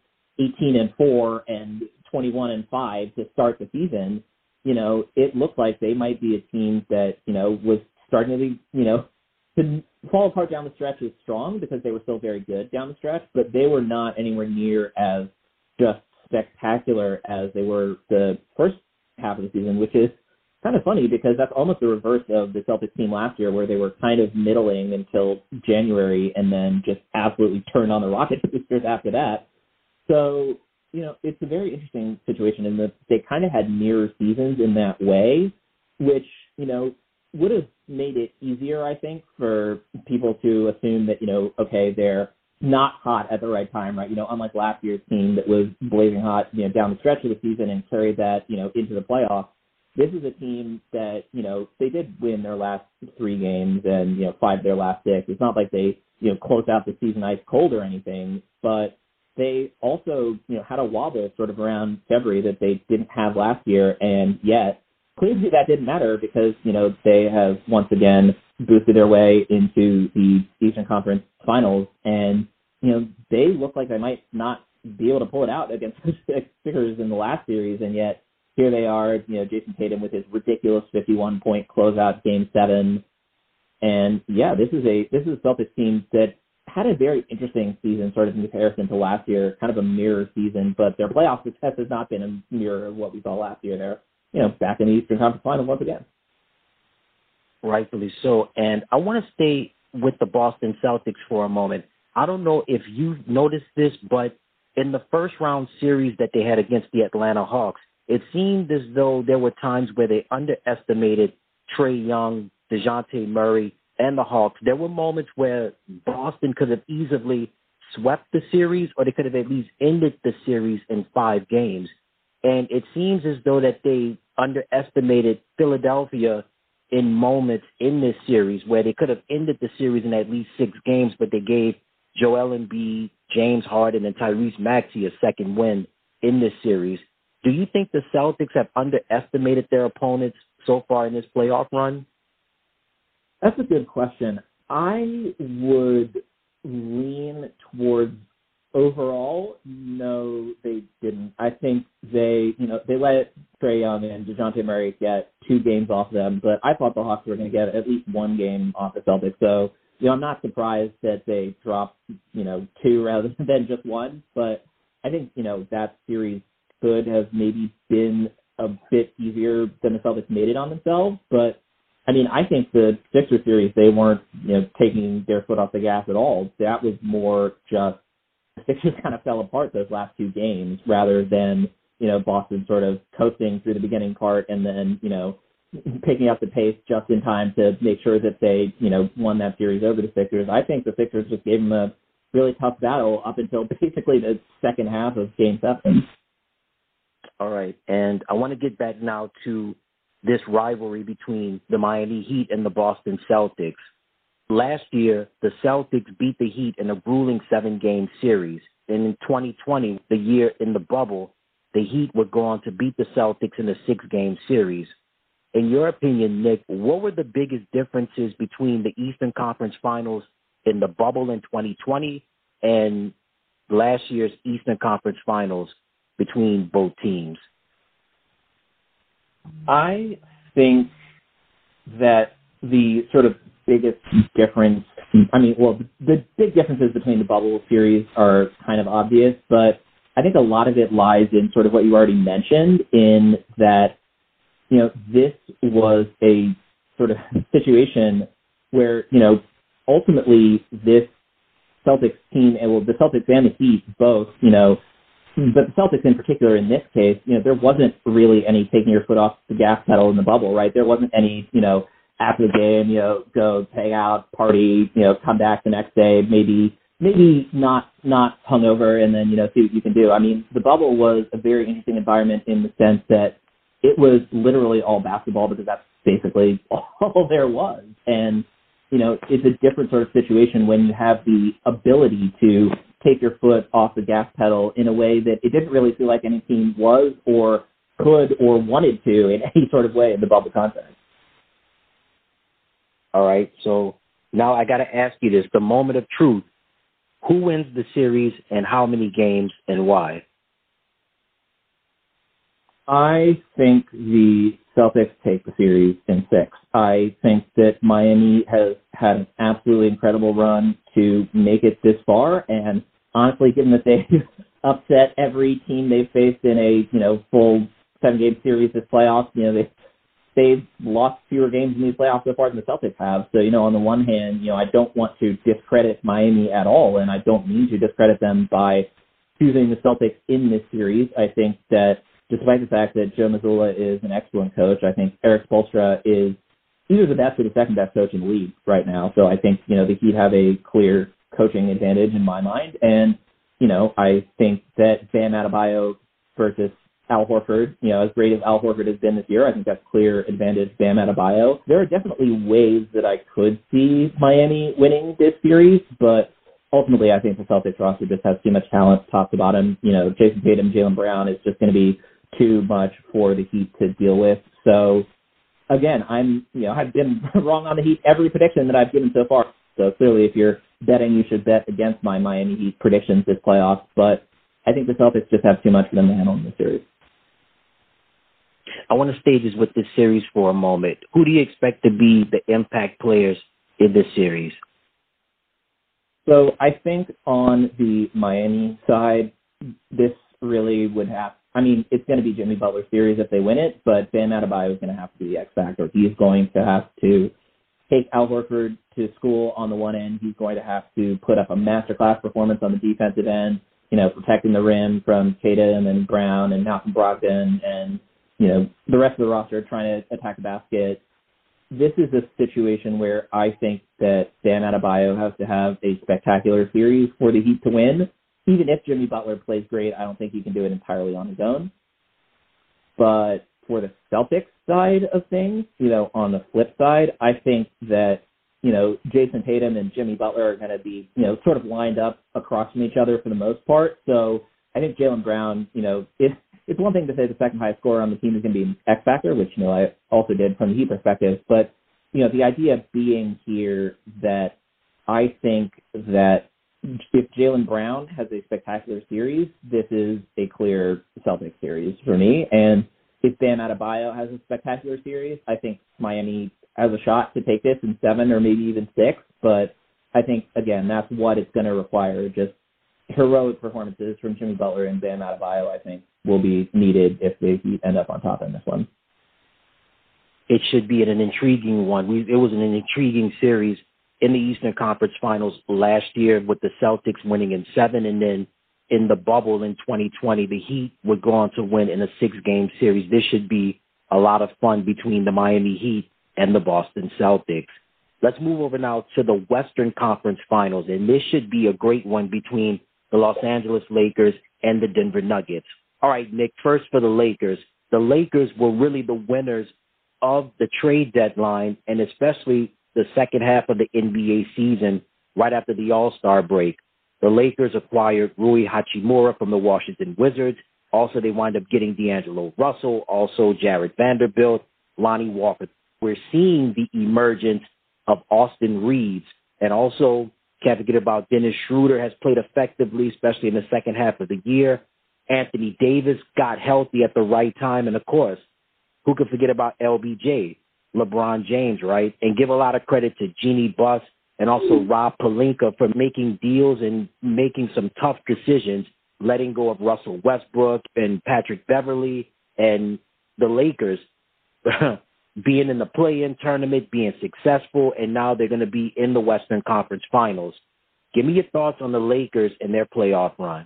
18-4 and 21-5 to start the season, it looked like they might be a team that, was starting to, to fall apart down the stretch as strong because they were still very good down the stretch, but they were not anywhere near as just spectacular as they were the first half of the season, which is kind of funny because that's almost the reverse of the Celtics team last year, where they were kind of middling until January and then just absolutely turned on the rocket boosters after that. So, it's a very interesting situation in that they kind of had mirror seasons in that way, which, would have made it easier, I think, for people to assume that, okay, they're not hot at the right time, right? Unlike last year's team that was blazing hot, down the stretch of the season and carried that, into the playoffs. This is a team that, they did win their last 3 games and, 5 of their last 6. It's not like they, closed out the season ice cold or anything, but they also, had a wobble sort of around February that they didn't have last year, and yet clearly that didn't matter because, they have once again boosted their way into the Eastern Conference Finals, and, they look like they might not be able to pull it out against the Sixers in the last series, and yet here they are, Jason Tatum with his ridiculous 51-point closeout Game 7, and yeah, this is a Celtics team that had a very interesting season sort of in comparison to last year, kind of a mirror season, but their playoff success has not been a mirror of what we saw last year. They're, back in the Eastern Conference Finals once again. Rightfully so. And I want to stay with the Boston Celtics for a moment. I don't know if you've noticed this, but in the first round series that they had against the Atlanta Hawks, it seemed as though there were times where they underestimated Trae Young, DeJounte Murray, and the Hawks, there were moments where Boston could have easily swept the series, or they could have at least ended the series in 5 games. And it seems as though that they underestimated Philadelphia in moments in this series where they could have ended the series in at least 6 games, but they gave Joel Embiid, James Harden, and Tyrese Maxey a second win in this series. Do you think the Celtics have underestimated their opponents so far in this playoff run? That's a good question. I would lean towards overall, no, they didn't. I think they let Trae Young and DeJounte Murray get 2 games off them, but I thought the Hawks were going to get at least 1 game off the Celtics. So, I'm not surprised that they dropped, 2 rather than just 1, but I think, that series could have maybe been a bit easier than the Celtics made it on themselves, but I think the Sixers series, they weren't, taking their foot off the gas at all. That was more just the Sixers kind of fell apart those last 2 games rather than, Boston sort of coasting through the beginning part and then, picking up the pace just in time to make sure that they, won that series over the Sixers. I think the Sixers just gave them a really tough battle up until basically the second half of Game 7. All right. And I want to get back now to this rivalry between the Miami Heat and the Boston Celtics. Last year, the Celtics beat the Heat in a grueling 7-game series. And in 2020, the year in the bubble, the Heat would go on to beat the Celtics in a 6-game series. In your opinion, Nick, what were the biggest differences between the Eastern Conference Finals in the bubble in 2020 and last year's Eastern Conference Finals between both teams? I think that the sort of biggest difference, the big differences between the bubble series are kind of obvious, but I think a lot of it lies in sort of what you already mentioned in that, this was a sort of situation where, ultimately this Celtics team, the Celtics and the Heat both, but the Celtics in particular in this case, there wasn't really any taking your foot off the gas pedal in the bubble, right? There wasn't any, after the game, go hang out, party, come back the next day, maybe not hungover and then, see what you can do. The bubble was a very interesting environment in the sense that it was literally all basketball because that's basically all there was. And, it's a different sort of situation when you have the ability to take your foot off the gas pedal in a way that it didn't really feel like any team was or could or wanted to in any sort of way in the bubble context. All right, so now I got to ask you this, the moment of truth. Who wins the series and how many games and why? I think the Celtics take the series in 6. I think that Miami has had an absolutely incredible run to make it this far, and honestly, given that they've upset every team they've faced in a full 7-game series this playoffs, they've lost fewer games in these playoffs so far than the Celtics have. So, on the one hand, I don't want to discredit Miami at all, and I don't mean to discredit them by choosing the Celtics in this series. I think that despite the fact that Joe Mazzulla is an excellent coach, I think Erik Spoelstra is either the best or the second best coach in the league right now. So I think, the Heat have a clear coaching advantage in my mind. And, I think that Bam Adebayo versus Al Horford, as great as Al Horford has been this year, I think that's clear advantage Bam Adebayo. There are definitely ways that I could see Miami winning this series, but ultimately I think the Celtics roster just has too much talent top to bottom. Jason Tatum, Jaylen Brown is just going to be too much for the Heat to deal with. So again, I've been wrong on the Heat every prediction that I've given so far. So clearly if you're betting, you should bet against my Miami Heat predictions this playoff, but I think the Celtics just have too much for them to handle in this series. I want to stay this with this series for a moment. Who do you expect to be the impact players in this series? So I think on the Miami side, this really would have, it's going to be Jimmy Butler's series if they win it, but Bam Adebayo is going to have to be the X factor. He's going to have to take Al Horford to school on the one end. He's going to have to put up a masterclass performance on the defensive end, protecting the rim from Tatum and Brown and Malcolm Brogdon and, the rest of the roster trying to attack the basket. this is a situation where I think that Bam Adebayo has to have a spectacular series for the Heat to win. Even if Jimmy Butler plays great, I don't think he can do it entirely on his own. But for the Celtics side of things, on the flip side, I think that, Jason Tatum and Jimmy Butler are going to be, sort of lined up across from each other for the most part. So I think Jaylen Brown, it's one thing to say the second highest scorer on the team is going to be an X factor, which, I also did from the Heat perspective. But, the idea being here that I think that if Jaylen Brown has a spectacular series, this is a clear Celtics series for me. And if Bam Adebayo has a spectacular series, I think Miami has a shot to take this in 7 or maybe even 6. But I think, again, that's what it's going to require. Just heroic performances from Jimmy Butler and Bam Adebayo, I think, will be needed if the Heat end up on top in this one. It should be an intriguing one. It was an intriguing series in the Eastern Conference Finals last year with the Celtics winning in 7, and then in the bubble in 2020, the Heat would go on to win in a 6-game series. This should be a lot of fun between the Miami Heat and the Boston Celtics. Let's move over now to the Western Conference Finals, and this should be a great one between the Los Angeles Lakers and the Denver Nuggets. All right, Nick, first for the Lakers. The Lakers were really the winners of the trade deadline, and especially the second half of the NBA season right after the All-Star break. The Lakers acquired Rui Hachimura from the Washington Wizards. Also, they wind up getting D'Angelo Russell, also Jared Vanderbilt, Lonnie Walker. We're seeing the emergence of Austin Reeves, and also can't forget about Dennis Schroeder has played effectively, especially in the second half of the year. Anthony Davis got healthy at the right time, and of course, who could forget about LBJ, LeBron James, right? And give a lot of credit to Jeannie Buss and also Rob Pelinka for making deals and making some tough decisions, letting go of Russell Westbrook and Patrick Beverly, and the Lakers being in the play-in tournament, being successful, and now they're going to be in the Western Conference Finals. Give me your thoughts on the Lakers and their playoff run.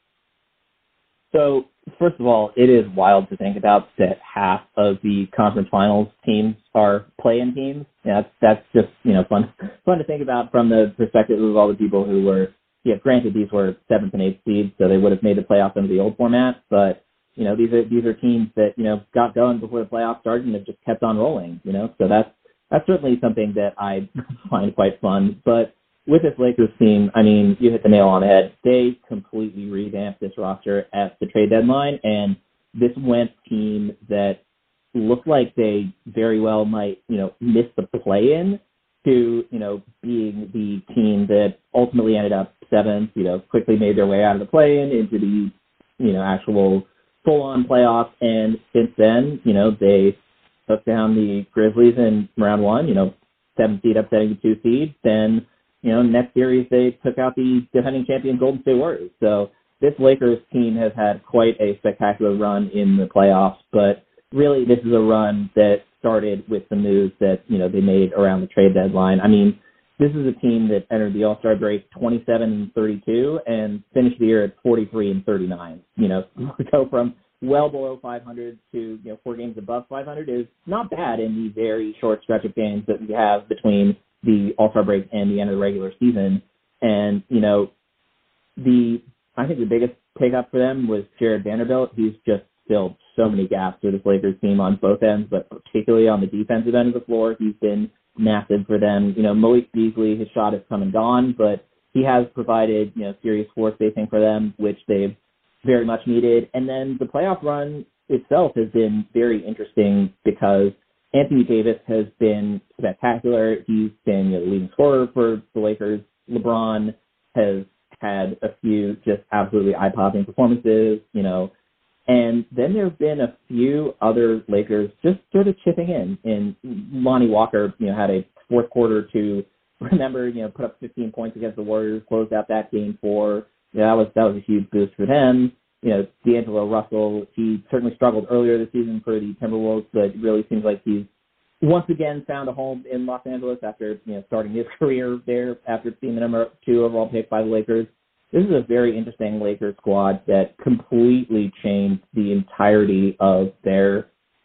So, first of all, it is wild to think about that half of the conference finals teams are play-in teams. Yeah, that's just, fun to think about from the perspective of all the people who were, granted these were 7th and 8th seeds, so they would have made the playoffs under the old format, but, these are teams that, got going before the playoffs started and have just kept on rolling, so that's certainly something that I find quite fun. But with this Lakers team, I mean, you hit the nail on the head. They completely revamped this roster at the trade deadline, and this went team that looked like they very well might, miss the play-in to, being the team that ultimately ended up 7th, quickly made their way out of the play-in into the, actual full-on playoffs. And since then, they took down the Grizzlies in round 1, 7th seed upsetting the 2 seed. Then, next series, they took out the defending champion Golden State Warriors. So this Lakers team has had quite a spectacular run in the playoffs, but really this is a run that started with the moves that, they made around the trade deadline. I mean, this is a team that entered the All-Star break 27-32 and finished the year at 43-39. Go from well below 500 to, 4 games above 500 is not bad in the very short stretch of games that we have between the All-Star break and the end of the regular season. And, I think the biggest take-up for them was Jared Vanderbilt. He's just filled so many gaps for this Lakers team on both ends, but particularly on the defensive end of the floor. He's been massive for them. Malik Beasley, his shot has come and gone, but he has provided, serious floor spacing for them, which they've very much needed. And then the playoff run itself has been very interesting because Anthony Davis has been spectacular. He's been the leading scorer for the Lakers. LeBron has had a few just absolutely eye-popping performances, and then there have been a few other Lakers just sort of chipping in. And Lonnie Walker, had a fourth quarter to remember, put up 15 points against the Warriors, closed out that game 4. That was a huge boost for them. D'Angelo Russell, he certainly struggled earlier this season for the Timberwolves, but it really seems like he's once again found a home in Los Angeles after, starting his career there after being the number 2 overall pick by the Lakers. This is a very interesting Lakers squad that completely changed the entirety of their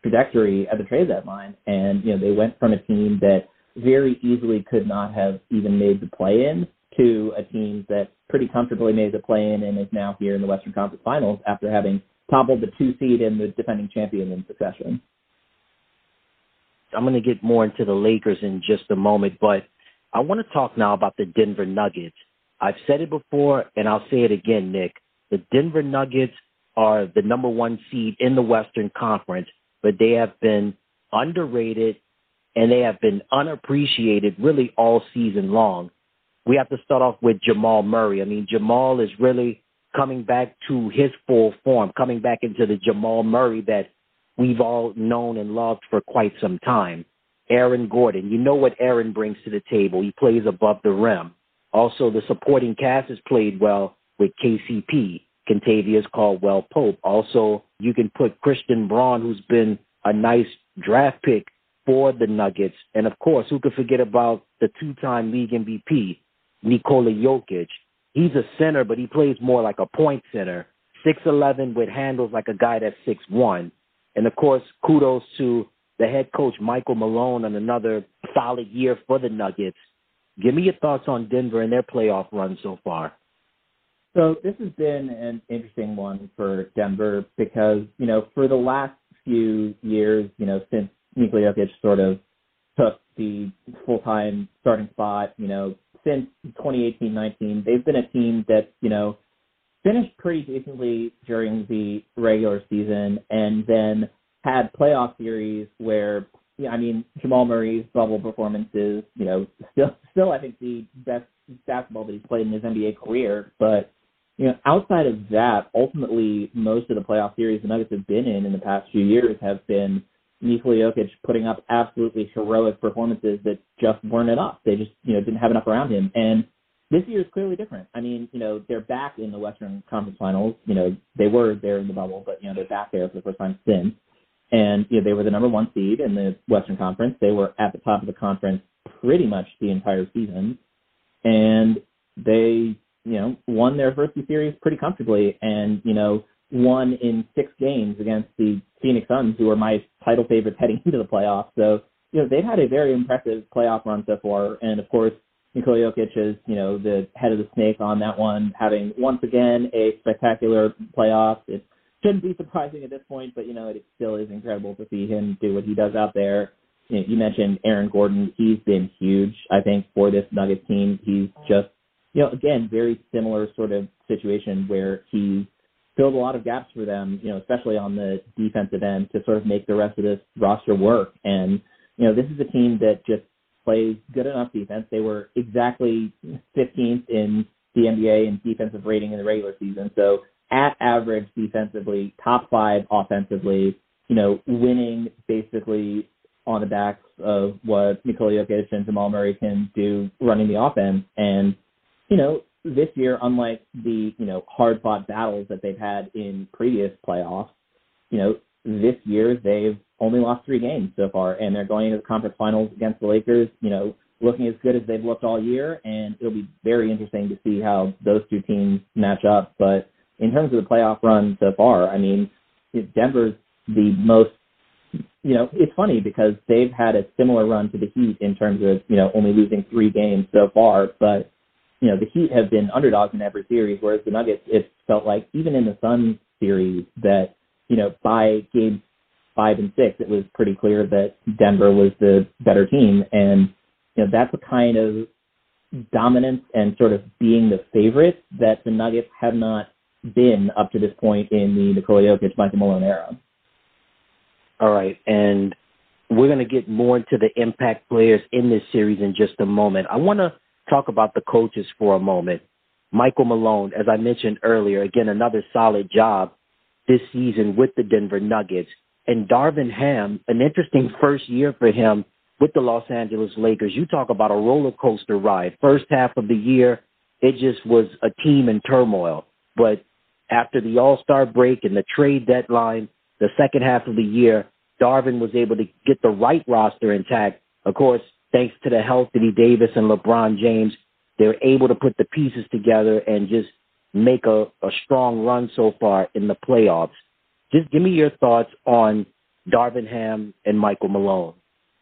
trajectory at the trade deadline. And, they went from a team that very easily could not have even made the play-in to a team that pretty comfortably made the play-in and is now here in the Western Conference Finals after having toppled the 2 seed and the defending champion in succession. I'm going to get more into the Lakers in just a moment, but I want to talk now about the Denver Nuggets. I've said it before, and I'll say it again, Nick. The Denver Nuggets are the number 1 seed in the Western Conference, but they have been underrated and they have been unappreciated really all season long. We have to start off with Jamal Murray. I mean, Jamal is really coming back to his full form, coming back into the Jamal Murray that we've all known and loved for quite some time. Aaron Gordon, you know what Aaron brings to the table. He plays above the rim. Also, the supporting cast has played well with KCP, Kentavious Caldwell-Pope. Also, you can put Christian Braun, who's been a nice draft pick for the Nuggets. And, of course, who could forget about the 2-time league MVP, Nikola Jokic. He's a center, but he plays more like a point center, 6'11", with handles like a guy that's 6'1". And, of course, kudos to the head coach, Michael Malone, on another solid year for the Nuggets. Give me your thoughts on Denver and their playoff run so far. So this has been an interesting one for Denver because, for the last few years, since Nikola Jokic sort of took the full-time starting spot, since 2018-19, they've been a team that, finished pretty decently during the regular season and then had playoff series where, Jamal Murray's bubble performances, still I think the best basketball that he's played in his NBA career. But, outside of that, ultimately most of the playoff series the Nuggets have been in the past few years have been Nikola Jokic putting up absolutely heroic performances that just weren't enough. They just, didn't have enough around him. And this year is clearly different. They're back in the Western Conference Finals. They were there in the bubble, but, they're back there for the first time since. And, they were the number 1 seed in the Western Conference. They were at the top of the conference pretty much the entire season. And they, won their first 2 series pretty comfortably and, won in 6 games against the Phoenix Suns, who are my title favorites heading into the playoffs. So, they've had a very impressive playoff run so far. And, of course, Nikola Jokic is, the head of the snake on that one, having once again a spectacular playoff. It shouldn't be surprising at this point, but, it still is incredible to see him do what he does out there. You mentioned Aaron Gordon. He's been huge, I think, for this Nuggets team. He's just, again, very similar sort of situation where he filled a lot of gaps for them, especially on the defensive end to sort of make the rest of this roster work. And, this is a team that just plays good enough defense. They were exactly 15th in the NBA in defensive rating in the regular season. So at average defensively, top 5 offensively, winning basically on the backs of what Nikola Jokic and Jamal Murray can do running the offense. And, this year, unlike the, hard-fought battles that they've had in previous playoffs, this year they've only lost 3 games so far, and they're going into the conference finals against the Lakers, looking as good as they've looked all year, and it'll be very interesting to see how those 2 teams match up. But in terms of the playoff run so far, Denver's the most, it's funny because they've had a similar run to the Heat in terms of, only losing 3 games so far, but the Heat have been underdogs in every series, whereas the Nuggets, it felt like even in the Suns series that, by games 5 and 6, it was pretty clear that Denver was the better team. And, that's the kind of dominance and sort of being the favorite that the Nuggets have not been up to this point in the Nikola Jokic, Michael Malone era. All right. And we're going to get more into the impact players in this series in just a moment. I want to talk about the coaches for a moment. Michael Malone, as I mentioned earlier, again, another solid job this season with the Denver Nuggets. And Darvin Ham, an interesting first year for him with the Los Angeles Lakers. You talk about a roller coaster ride. First half of the year, it just was a team in turmoil. But after the All-Star break and the trade deadline, the second half of the year, Darvin was able to get the right roster intact. Of course, thanks to the health of Anthony Davis and LeBron James, they were able to put the pieces together and just make a strong run so far in the playoffs. Just give me your thoughts on Darvin Ham, and Michael Malone?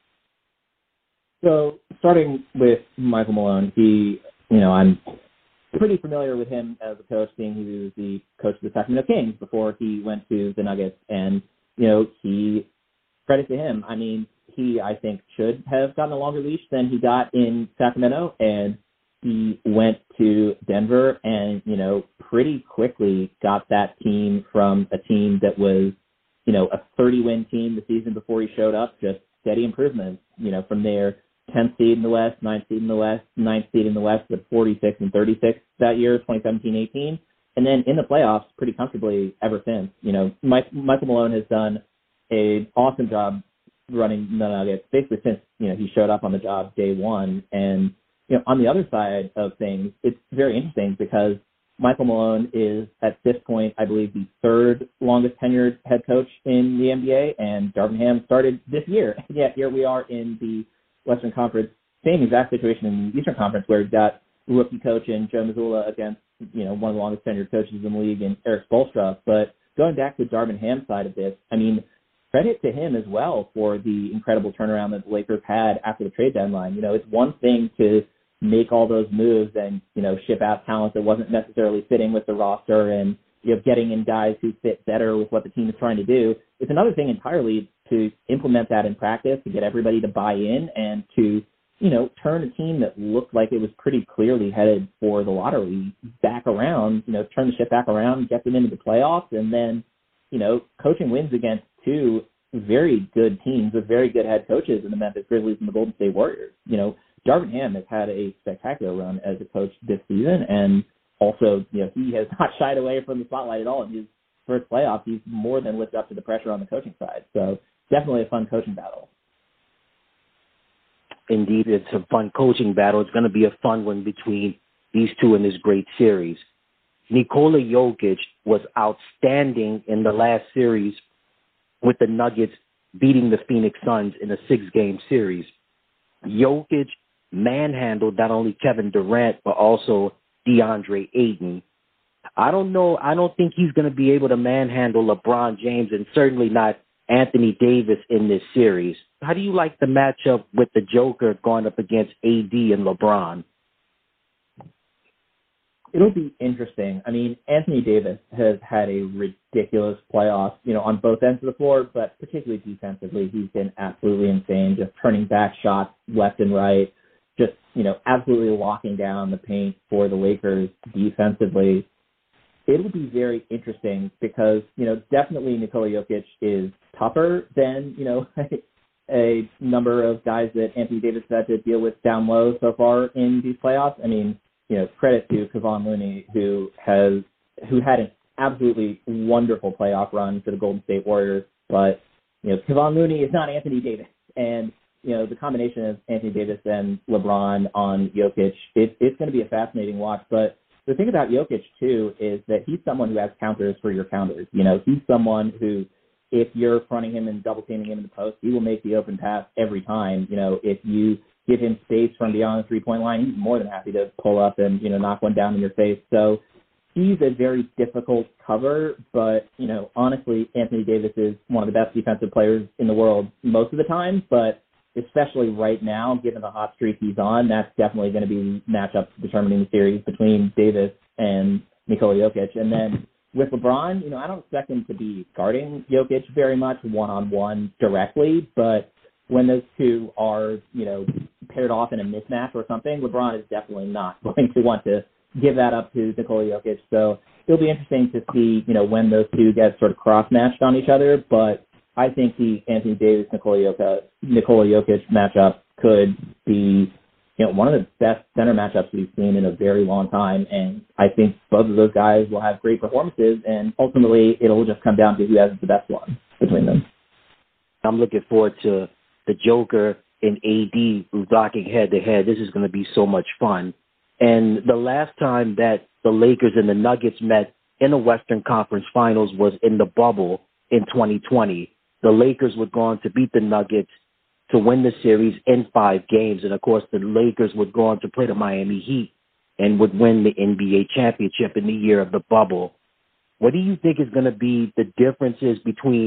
So starting with Michael Malone, I'm pretty familiar with him as a coach, seeing he was the coach of the Sacramento Kings before he went to the Nuggets. And, credit to him. I mean, he, I think, should have gotten a longer leash than he got in Sacramento. And he went to Denver and, pretty quickly got that team from a team that was, a 30-win team the season before he showed up, just steady improvements, from there. 10th seed in the West, 9th seed in the West, 9th seed in the West with 46 and 36 that year, 2017-18. And then in the playoffs pretty comfortably ever since. Michael Malone has done an awesome job running the Nuggets basically since, he showed up on the job day one. And, on the other side of things, it's very interesting because Michael Malone is at this point, I believe, the third longest tenured head coach in the NBA, and Darvin Ham started this year. Yet here we are in the Western Conference, same exact situation in the Eastern Conference where we've got rookie coach and Joe Mazzulla against, one of the longest tenured coaches in the league and Eric Spoelstra. But going back to Darvin Ham's side of this, I mean, credit to him as well for the incredible turnaround that the Lakers had after the trade deadline. It's one thing to make all those moves and, ship out talent that wasn't necessarily fitting with the roster and, getting in guys who fit better with what the team is trying to do. It's another thing entirely to implement that in practice, to get everybody to buy in and to, turn a team that looked like it was pretty clearly headed for the lottery back around, turn the ship back around, get them into the playoffs, and then, coaching wins against two very good teams with very good head coaches in the Memphis Grizzlies and the Golden State Warriors. Darvin Ham has had a spectacular run as a coach this season, and also, he has not shied away from the spotlight at all. In his first playoffs, he's more than lived up to the pressure on the coaching side. So definitely a fun coaching battle. Indeed, it's a fun coaching battle. It's going to be a fun one between these two in this great series. Nikola Jokic was outstanding in the last series with the Nuggets beating the Phoenix Suns in a 6-game series. Jokic manhandled not only Kevin Durant, but also DeAndre Ayton. I don't know. I don't think he's going to be able to manhandle LeBron James and certainly not Anthony Davis in this series. How do you like the matchup with the Joker going up against AD and LeBron? It'll be interesting. I mean, Anthony Davis has had a ridiculous playoff, on both ends of the floor, but particularly defensively. He's been absolutely insane, just turning back shots left and right, just, absolutely locking down the paint for the Lakers defensively. It'll be very interesting because, definitely Nikola Jokic is tougher than, a number of guys that Anthony Davis had to deal with down low so far in these playoffs. I mean, credit to Kevon Looney, who had an absolutely wonderful playoff run for the Golden State Warriors. But, Kevon Looney is not Anthony Davis. And, the combination of Anthony Davis and LeBron on Jokic, it's going to be a fascinating watch. But the thing about Jokic, too, is that he's someone who has counters for your counters. He's someone who, if you're fronting him and double teaming him in the post, he will make the open pass every time. If you give him space from beyond the three-point line, he's more than happy to pull up and, knock one down in your face. So he's a very difficult cover, but, honestly, Anthony Davis is one of the best defensive players in the world most of the time, but especially right now, given the hot streak he's on, that's definitely going to be matchup determining the series between Davis and Nikola Jokic. And then with LeBron, I don't expect him to be guarding Jokic very much one-on-one directly, but when those two are, paired off in a mismatch or something, LeBron is definitely not going to want to give that up to Nikola Jokic. So it'll be interesting to see, when those two get sort of cross-matched on each other. But I think the Anthony Davis-Nikola Jokic matchup could be, one of the best center matchups we've seen in a very long time. And I think both of those guys will have great performances, and ultimately it'll just come down to who has the best one between them. I'm looking forward to the Joker and AD blocking head-to-head. This is going to be so much fun. And the last time that the Lakers and the Nuggets met in the Western Conference Finals was in the bubble in 2020. The Lakers would go on to beat the Nuggets to win the series in 5 games. And, of course, the Lakers would go on to play the Miami Heat and would win the NBA championship in the year of the bubble. What do you think is going to be the differences between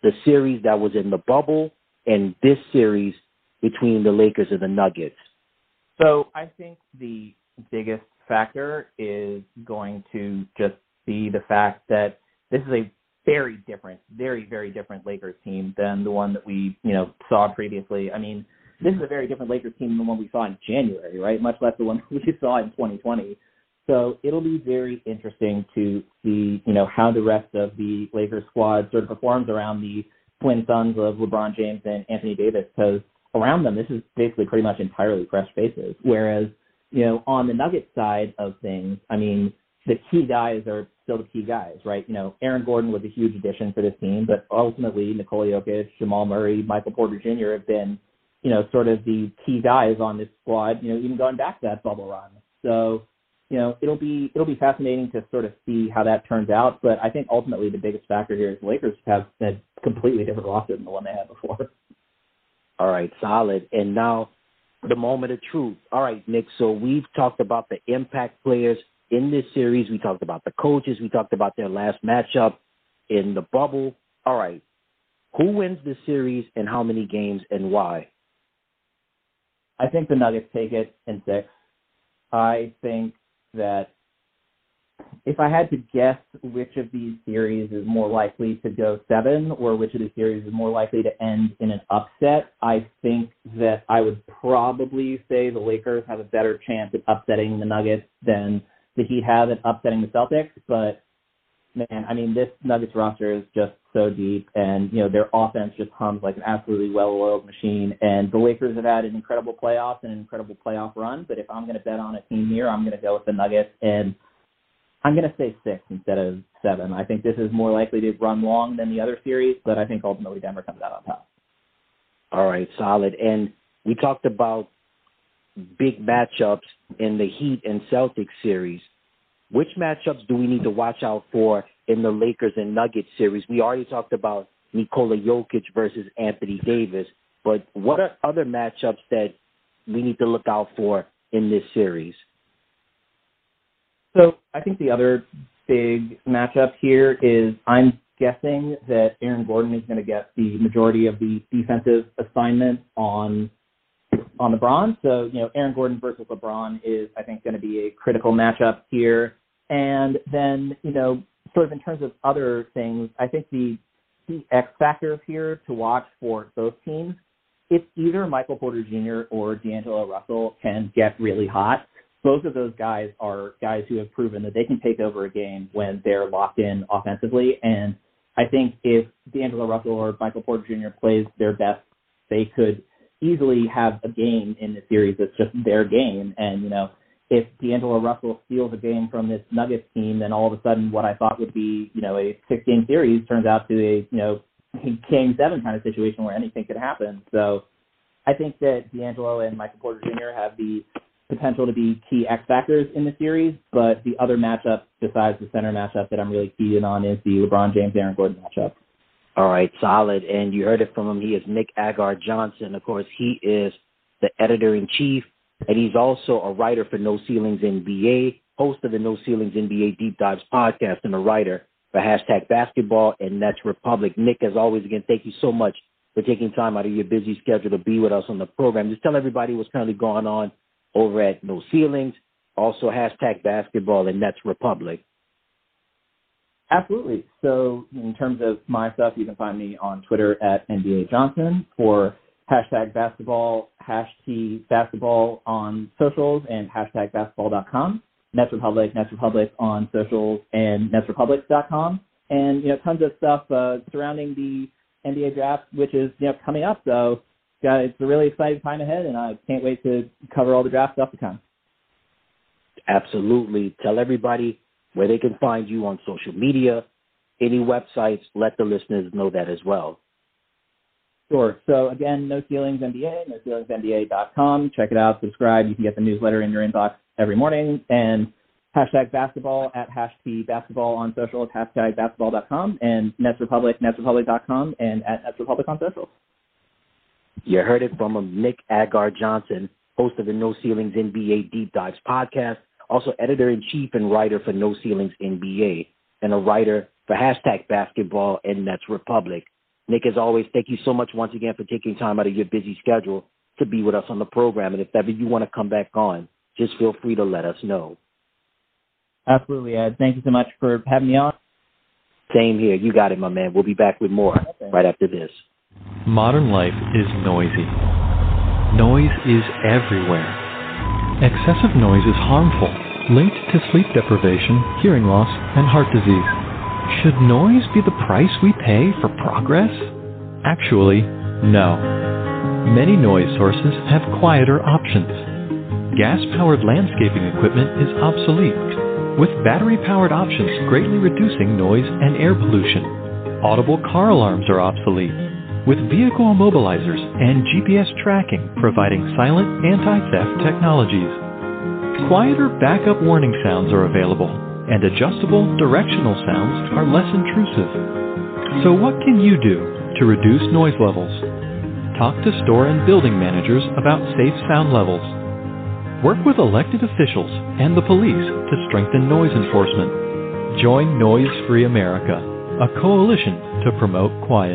the series that was in the bubble and this series between the Lakers and the Nuggets? So I think the biggest factor is going to just be the fact that this is a very different, very, very different Lakers team than the one that we, saw previously. I mean, this is a very different Lakers team than the one we saw in January, right? Much less the one we saw in 2020. So it'll be very interesting to see, how the rest of the Lakers squad sort of performs around the twin sons of LeBron James and Anthony Davis, because around them, this is basically pretty much entirely fresh faces. Whereas, on the Nuggets side of things, I mean, the key guys are still the key guys, right? Aaron Gordon was a huge addition for this team, but ultimately Nikola Jokic, Jamal Murray, Michael Porter Jr. have been, sort of the key guys on this squad, even going back to that bubble run. So, it'll be fascinating to sort of see how that turns out. But I think ultimately the biggest factor here is the Lakers have a completely different roster than the one they had before. All right, solid. And now the moment of truth. All right, Nick, so we've talked about the impact players in this series. We talked about the coaches. We talked about their last matchup in the bubble. All right, who wins this series and how many games and why? I think the Nuggets take it in 6. I think that if I had to guess which of these series is more likely to go 7 or which of the series is more likely to end in an upset, I think that I would probably say the Lakers have a better chance at upsetting the Nuggets than the Heat have at upsetting the Celtics. But, man, I mean, this Nuggets roster is just so deep, and, their offense just hums like an absolutely well-oiled machine. And the Lakers have had an incredible playoff and an incredible playoff run, but if I'm going to bet on a team here, I'm going to go with the Nuggets, and I'm going to say 6 instead of 7. I think this is more likely to run long than the other series, but I think ultimately Denver comes out on top. All right, solid. And we talked about big matchups in the Heat and Celtics series. Which matchups do we need to watch out for in the Lakers and Nuggets series? We already talked about Nikola Jokic versus Anthony Davis, but what are other matchups that we need to look out for in this series? So I think the other big matchup here is I'm guessing that Aaron Gordon is going to get the majority of the defensive assignment on LeBron. So, Aaron Gordon versus LeBron is, I think, going to be a critical matchup here. And then, sort of in terms of other things, I think the X factors here to watch for both teams, it's either Michael Porter Jr. or D'Angelo Russell can get really hot. Both of those guys are guys who have proven that they can take over a game when they're locked in offensively. And I think if D'Angelo Russell or Michael Porter Jr. plays their best, they could easily have a game in the series that's just their game. And, if D'Angelo Russell steals a game from this Nuggets team, then all of a sudden what I thought would be, a 6-game series turns out to a, Game 7 kind of situation where anything could happen. So I think that D'Angelo and Michael Porter Jr. have the potential to be key X factors in the series, but the other matchup besides the center matchup that I'm really keyed in on is the LeBron James-Aaron Gordon matchup. All right, solid. And you heard it from him. He is Nick Agar Johnson. Of course, he is the editor-in-chief, and he's also a writer for No Ceilings NBA, host of the No Ceilings NBA Deep Dives podcast, and a writer for #Basketball and Nets Republic. Nick, as always, again, thank you so much for taking time out of your busy schedule to be with us on the program. Just tell everybody what's currently going on over at No Ceilings, also #Basketball and Nets Republic. Absolutely. So in terms of my stuff, you can find me on Twitter at NBA Johnson for #basketball, #basketball on socials, and #basketball.com. Nets Republic on socials, and netsrepublic.com. And, tons of stuff surrounding the NBA draft, which is, coming up. So it's a really exciting time ahead, and I can't wait to cover all the draft stuff to come. Absolutely. Tell everybody where they can find you on social media, any websites. Let the listeners know that as well. Sure. So, again, No Ceilings NBA, NoCeilingsNBA.com. Check it out. Subscribe. You can get the newsletter in your inbox every morning. And #basketball at #basketball on social, #basketball.com, and Nets Republic, netsrepublic.com, and at Nets Republic on social. You heard it from him, Nick Agar Johnson, host of the No Ceilings NBA Deep Dives podcast, also editor-in-chief and writer for No Ceilings NBA, and a writer for #Basketball and Nets Republic. Nick, as always, thank you so much once again for taking time out of your busy schedule to be with us on the program. And if ever you want to come back on, just feel free to let us know. Absolutely, Ed. Thank you so much for having me on. Same here. You got it, my man. We'll be back with more right after this. Modern life is noisy. Noise is everywhere. Excessive noise is harmful, linked to sleep deprivation, hearing loss, and heart disease. Should noise be the price we pay for progress? Actually, no. Many noise sources have quieter options. Gas-powered landscaping equipment is obsolete, with battery-powered options greatly reducing noise and air pollution. Audible car alarms are obsolete, with vehicle immobilizers and GPS tracking providing silent anti-theft technologies. Quieter backup warning sounds are available, and adjustable directional sounds are less intrusive. So what can you do to reduce noise levels? Talk to store and building managers about safe sound levels. Work with elected officials and the police to strengthen noise enforcement. Join Noise Free America, a coalition to promote quiet.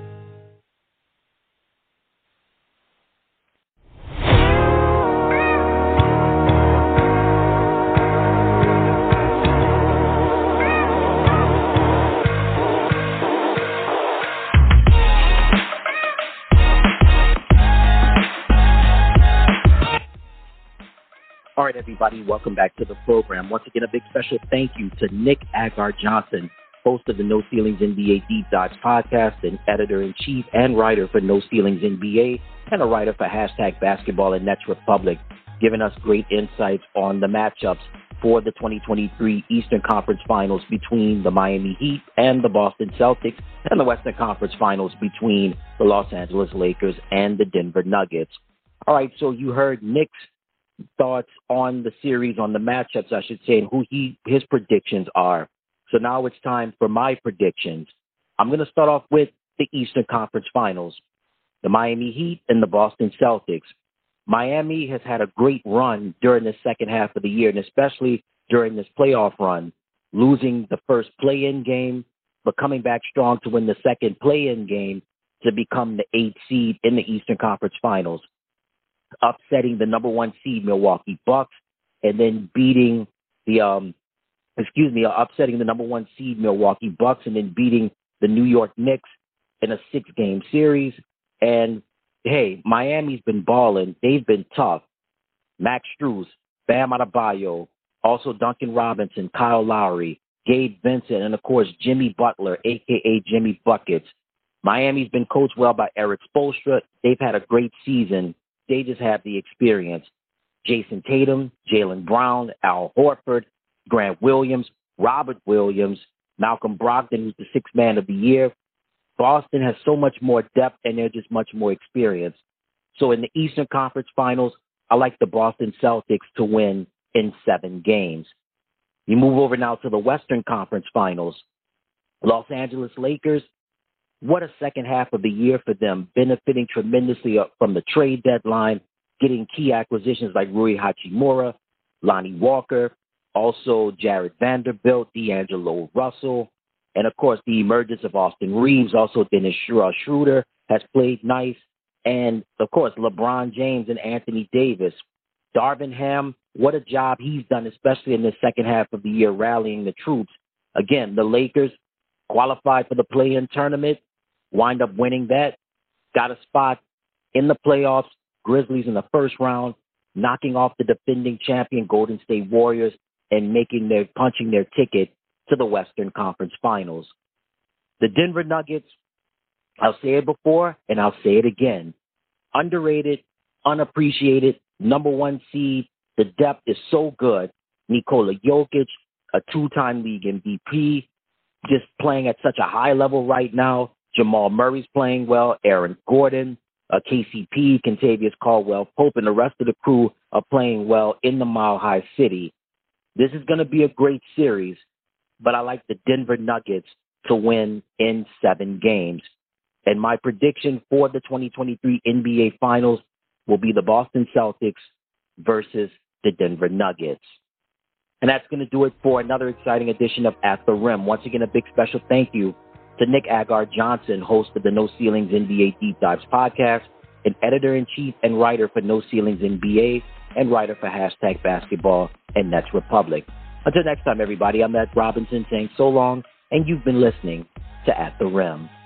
All right, everybody, welcome back to the program. Once again, a big special thank you to Nick Agar-Johnson, host of the No Ceilings NBA Deep Dives podcast and editor-in-chief and writer for No Ceilings NBA and a writer for hashtag Basketball and Nets Republic, giving us great insights on the matchups for the 2023 Eastern Conference Finals between the Miami Heat and the Boston Celtics, and the Western Conference Finals between the Los Angeles Lakers and the Denver Nuggets. All right, so you heard Nick's thoughts on the series, on the matchups, I should say, and who his predictions are. So now it's time for my predictions. I'm going to start off with the Eastern Conference Finals, the Miami Heat and the Boston Celtics. Miami has had a great run during the second half of the year, and especially during this playoff run, losing the first play-in game, but coming back strong to win the second play-in game to become the 8th seed in the Eastern Conference Finals, upsetting the number 1 seed Milwaukee Bucks, and then beating the upsetting the number 1 seed Milwaukee Bucks, and then beating the New York Knicks in a 6-game series. And hey, Miami's been balling. They've been tough. Max Strus, Bam Adebayo, also Duncan Robinson, Kyle Lowry, Gabe Vincent, and of course Jimmy Butler, aka Jimmy Buckets. Miami's been coached well by Eric Spoelstra. They've had a great season. They just have the experience. Jason Tatum, Jaylen Brown, Al Horford, Grant Williams, Robert Williams, Malcolm Brogdon, who's the 6th man of the year. Boston has so much more depth, and they're just much more experienced. So in the Eastern Conference Finals, I like the Boston Celtics to win in 7 games. You move over now to the Western Conference Finals. Los Angeles Lakers, what a second half of the year for them, benefiting tremendously from the trade deadline, getting key acquisitions like Rui Hachimura, Lonnie Walker, also Jared Vanderbilt, D'Angelo Russell, and of course the emergence of Austin Reeves. Also Dennis Schroeder has played nice, and of course LeBron James and Anthony Davis. Darvin Ham, what a job he's done, especially in the second half of the year, rallying the troops. Again, the Lakers qualified for the play-in tournament, wind up winning that, got a spot in the playoffs, Grizzlies in the first round, knocking off the defending champion Golden State Warriors and punching their ticket to the Western Conference Finals. The Denver Nuggets, I'll say it before and I'll say it again. Underrated, unappreciated, number 1 seed. The depth is so good. Nikola Jokic, a 2-time league MVP, just playing at such a high level right now. Jamal Murray's playing well. Aaron Gordon, KCP, Kentavious Caldwell-Pope, and the rest of the crew are playing well in the Mile High City. This is going to be a great series, but I like the Denver Nuggets to win in 7 games. And my prediction for the 2023 NBA Finals will be the Boston Celtics versus the Denver Nuggets. And that's going to do it for another exciting edition of At the Rim. Once again, a big special thank you to Nick Agar-Johnson, host of the No Ceilings NBA Deep Dives podcast, and editor-in-chief and writer for No Ceilings NBA, and writer for #Basketball and Nets Republic. Until next time, everybody, I'm Ed Robinson saying so long, and you've been listening to At the Rim.